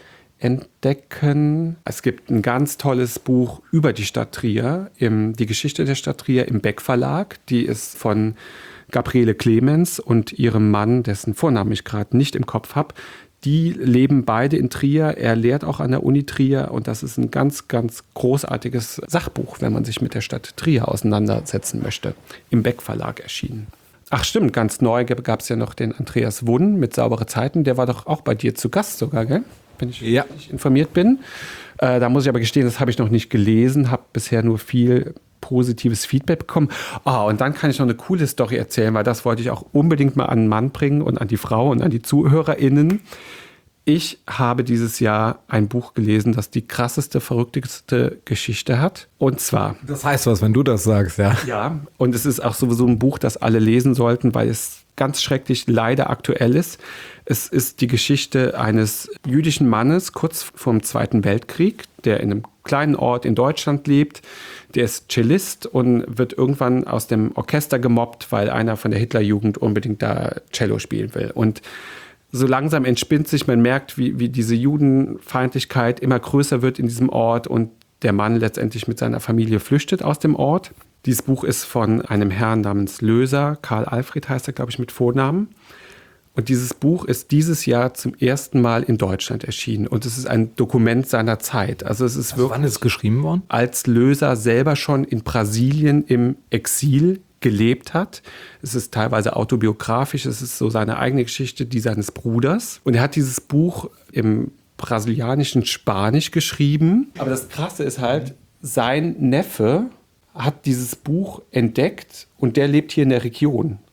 entdecken. Es gibt ein ganz tolles Buch über die Stadt Trier, im, die Geschichte der Stadt Trier im Beck Verlag. Die ist von Gabriele Clemens und ihrem Mann, dessen Vornamen ich gerade nicht im Kopf habe. Die leben beide in Trier. Er lehrt auch an der Uni Trier. Und das ist ein ganz, ganz großartiges Sachbuch, wenn man sich mit der Stadt Trier auseinandersetzen möchte. Im Beck Verlag erschienen. Ach stimmt, ganz neu gab es ja noch den Andreas Wunn mit Saubere Zeiten. Der war doch auch bei dir zu Gast sogar, gell? Wenn ich ja. richtig informiert bin. Äh, da muss ich aber gestehen, das habe ich noch nicht gelesen. Habe bisher nur viel positives Feedback bekommen. Oh, und dann kann ich noch eine coole Story erzählen, weil das wollte ich auch unbedingt mal an den Mann bringen und an die Frau und an die ZuhörerInnen. Ich habe dieses Jahr ein Buch gelesen, das die krasseste, verrückteste Geschichte hat. Und zwar... Das heißt was, wenn du das sagst, ja. Ja, und es ist auch sowieso ein Buch, das alle lesen sollten, weil es ganz schrecklich leider aktuell ist. Es ist die Geschichte eines jüdischen Mannes kurz vorm Zweiten Weltkrieg, der in einem kleinen Ort in Deutschland lebt. Der ist Cellist und wird irgendwann aus dem Orchester gemobbt, weil einer von der Hitlerjugend unbedingt da Cello spielen will. Und so langsam entspinnt sich, man merkt, wie, wie diese Judenfeindlichkeit immer größer wird in diesem Ort und der Mann letztendlich mit seiner Familie flüchtet aus dem Ort. Dieses Buch ist von einem Herrn namens Löser, Karl Alfred heißt er, glaube ich, mit Vornamen. Und dieses Buch ist dieses Jahr zum ersten Mal in Deutschland erschienen. Und es ist ein Dokument seiner Zeit. Also es ist also wirklich, wann ist es geschrieben worden? Als Löser selber schon in Brasilien im Exil gelebt hat. Es ist teilweise autobiografisch. Es ist so seine eigene Geschichte, die seines Bruders. Und er hat dieses Buch im brasilianischen Spanisch geschrieben. Aber das Krasse ist halt, sein Neffe hat dieses Buch entdeckt und der lebt hier in der Region.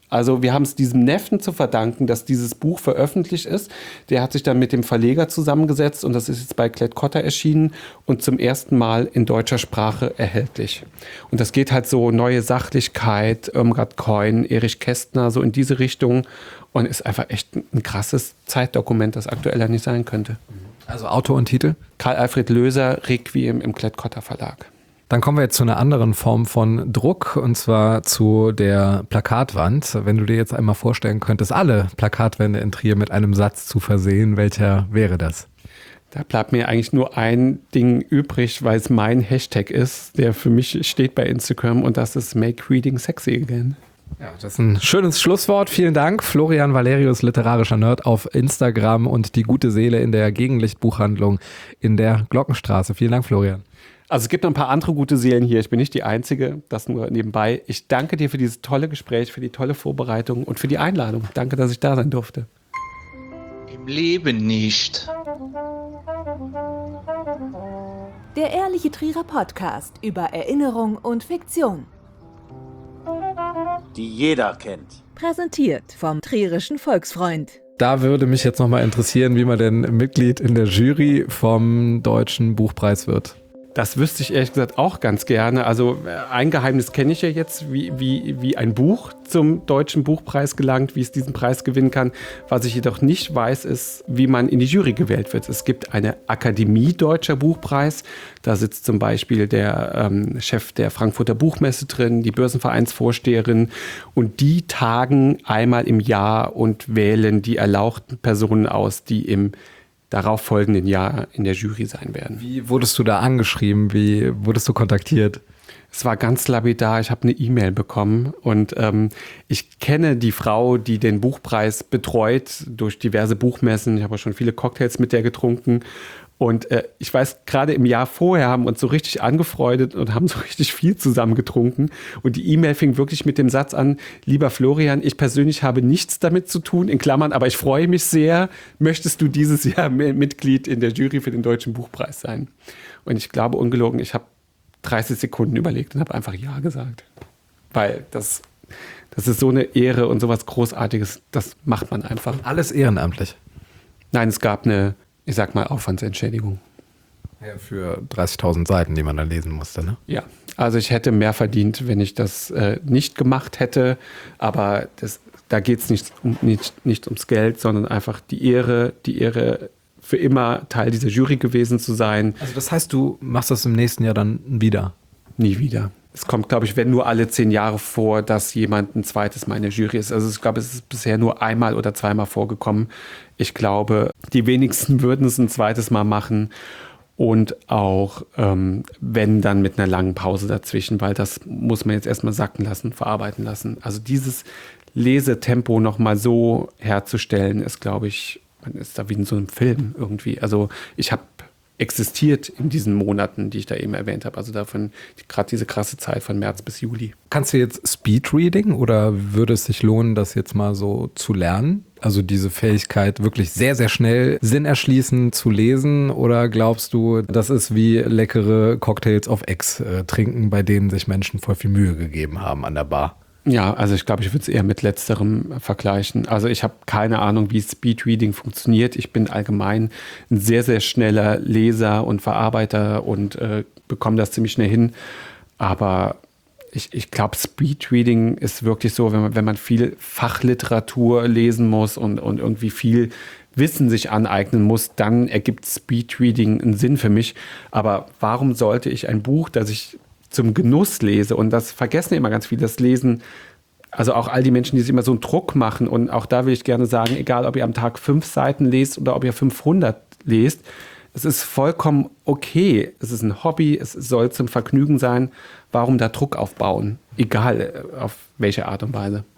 Also wir haben es diesem Neffen zu verdanken, dass dieses Buch veröffentlicht ist. Der hat sich dann mit dem Verleger zusammengesetzt und das ist jetzt bei Klett-Cotta erschienen und zum ersten Mal in deutscher Sprache erhältlich. Und das geht halt so neue Sachlichkeit, Irmgard Keun, Erich Kästner, so in diese Richtung und ist einfach echt ein krasses Zeitdokument, das aktueller nicht sein könnte. Also Autor und Titel? Karl-Alfred Löser, Requiem im Klett-Cotta Verlag. Dann kommen wir jetzt zu einer anderen Form von Druck, und zwar zu der Plakatwand. Wenn du dir jetzt einmal vorstellen könntest, alle Plakatwände in Trier mit einem Satz zu versehen, welcher wäre das? Da bleibt mir eigentlich nur ein Ding übrig, weil es mein Hashtag ist, der für mich steht bei Instagram, und das ist Make Reading Sexy Again. Ja, das ist ein schönes Schlusswort. Vielen Dank. Florian Valerius, literarischer Nerd auf Instagram und die gute Seele in der Gegenlichtbuchhandlung in der Glockenstraße. Vielen Dank, Florian. Also es gibt noch ein paar andere gute Seelen hier. Ich bin nicht die Einzige, das nur nebenbei. Ich danke dir für dieses tolle Gespräch, für die tolle Vorbereitung und für die Einladung. Danke, dass ich da sein durfte. Im Leben nicht. Der ehrliche Trierer Podcast über Erinnerung und Fiktion. Die jeder kennt. Präsentiert vom Trierischen Volksfreund. Da würde mich jetzt nochmal interessieren, wie man denn Mitglied in der Jury vom Deutschen Buchpreis wird. Das wüsste ich ehrlich gesagt auch ganz gerne. Also ein Geheimnis kenne ich ja jetzt, wie, wie, wie ein Buch zum Deutschen Buchpreis gelangt, wie es diesen Preis gewinnen kann. Was ich jedoch nicht weiß, ist, wie man in die Jury gewählt wird. Es gibt eine Akademie Deutscher Buchpreis. Da sitzt zum Beispiel der ähm, Chef der Frankfurter Buchmesse drin, die Börsenvereinsvorsteherin. Und die tagen einmal im Jahr und wählen die erlauchten Personen aus, die im darauf folgenden Jahr in der Jury sein werden. Wie wurdest du da angeschrieben? Wie wurdest du kontaktiert? Es war ganz lapidar. Ich habe eine E-Mail bekommen und ähm, ich kenne die Frau, die den Buchpreis betreut durch diverse Buchmessen. Ich habe schon viele Cocktails mit der getrunken. Und äh, ich weiß, gerade im Jahr vorher haben wir uns so richtig angefreundet und haben so richtig viel zusammen getrunken. Und die E-Mail fing wirklich mit dem Satz an: Lieber Florian, ich persönlich habe nichts damit zu tun, in Klammern, aber ich freue mich sehr. Möchtest du dieses Jahr Mitglied in der Jury für den Deutschen Buchpreis sein? Und ich glaube, ungelogen, ich habe dreißig Sekunden überlegt und habe einfach Ja gesagt. Weil das, das ist so eine Ehre und sowas Großartiges, das macht man einfach. Alles ehrenamtlich? Nein, es gab eine, ich sag mal, Aufwandsentschädigung. Ja, für dreißigtausend Seiten, die man dann lesen musste, ne? Ja, also ich hätte mehr verdient, wenn ich das äh, nicht gemacht hätte. Aber das, da geht es nicht, um, nicht, nicht ums Geld, sondern einfach die Ehre, die Ehre, für immer Teil dieser Jury gewesen zu sein. Also das heißt, du machst das im nächsten Jahr dann wieder? Nie wieder. Es kommt, glaube ich, wenn nur alle zehn Jahre vor, dass jemand ein zweites Mal in der Jury ist. Also ich glaube, es ist bisher nur einmal oder zweimal vorgekommen. Ich glaube, die wenigsten würden es ein zweites Mal machen. Und auch, ähm, wenn, dann mit einer langen Pause dazwischen, weil das muss man jetzt erstmal sacken lassen, verarbeiten lassen. Also dieses Lesetempo nochmal so herzustellen, ist, glaube ich, man ist da wie in so einem Film irgendwie. Also ich habe existiert in diesen Monaten, die ich da eben erwähnt habe. Also davon gerade diese krasse Zeit von März bis Juli. Kannst du jetzt Speedreading oder würde es sich lohnen, das jetzt mal so zu lernen? Also diese Fähigkeit, wirklich sehr, sehr schnell sinnerschließend zu lesen? Oder glaubst du, das ist wie leckere Cocktails auf Ex äh, trinken, bei denen sich Menschen voll viel Mühe gegeben haben an der Bar? Ja, also ich glaube, ich würde es eher mit Letzterem vergleichen. Also ich habe keine Ahnung, wie Speedreading funktioniert. Ich bin allgemein ein sehr, sehr schneller Leser und Verarbeiter und äh, bekomme das ziemlich schnell hin. Aber ich, ich glaube, Speedreading ist wirklich so, wenn man, wenn man viel Fachliteratur lesen muss und, und irgendwie viel Wissen sich aneignen muss, dann ergibt Speedreading einen Sinn für mich. Aber warum sollte ich ein Buch, das ich zum Genuss lese, und das vergessen immer ganz viele, das Lesen, also auch all die Menschen, die sich immer so einen Druck machen, und auch da will ich gerne sagen, egal ob ihr am Tag fünf Seiten lest oder ob ihr fünfhundert lest, es ist vollkommen okay, es ist ein Hobby, es soll zum Vergnügen sein, warum da Druck aufbauen, egal auf welche Art und Weise.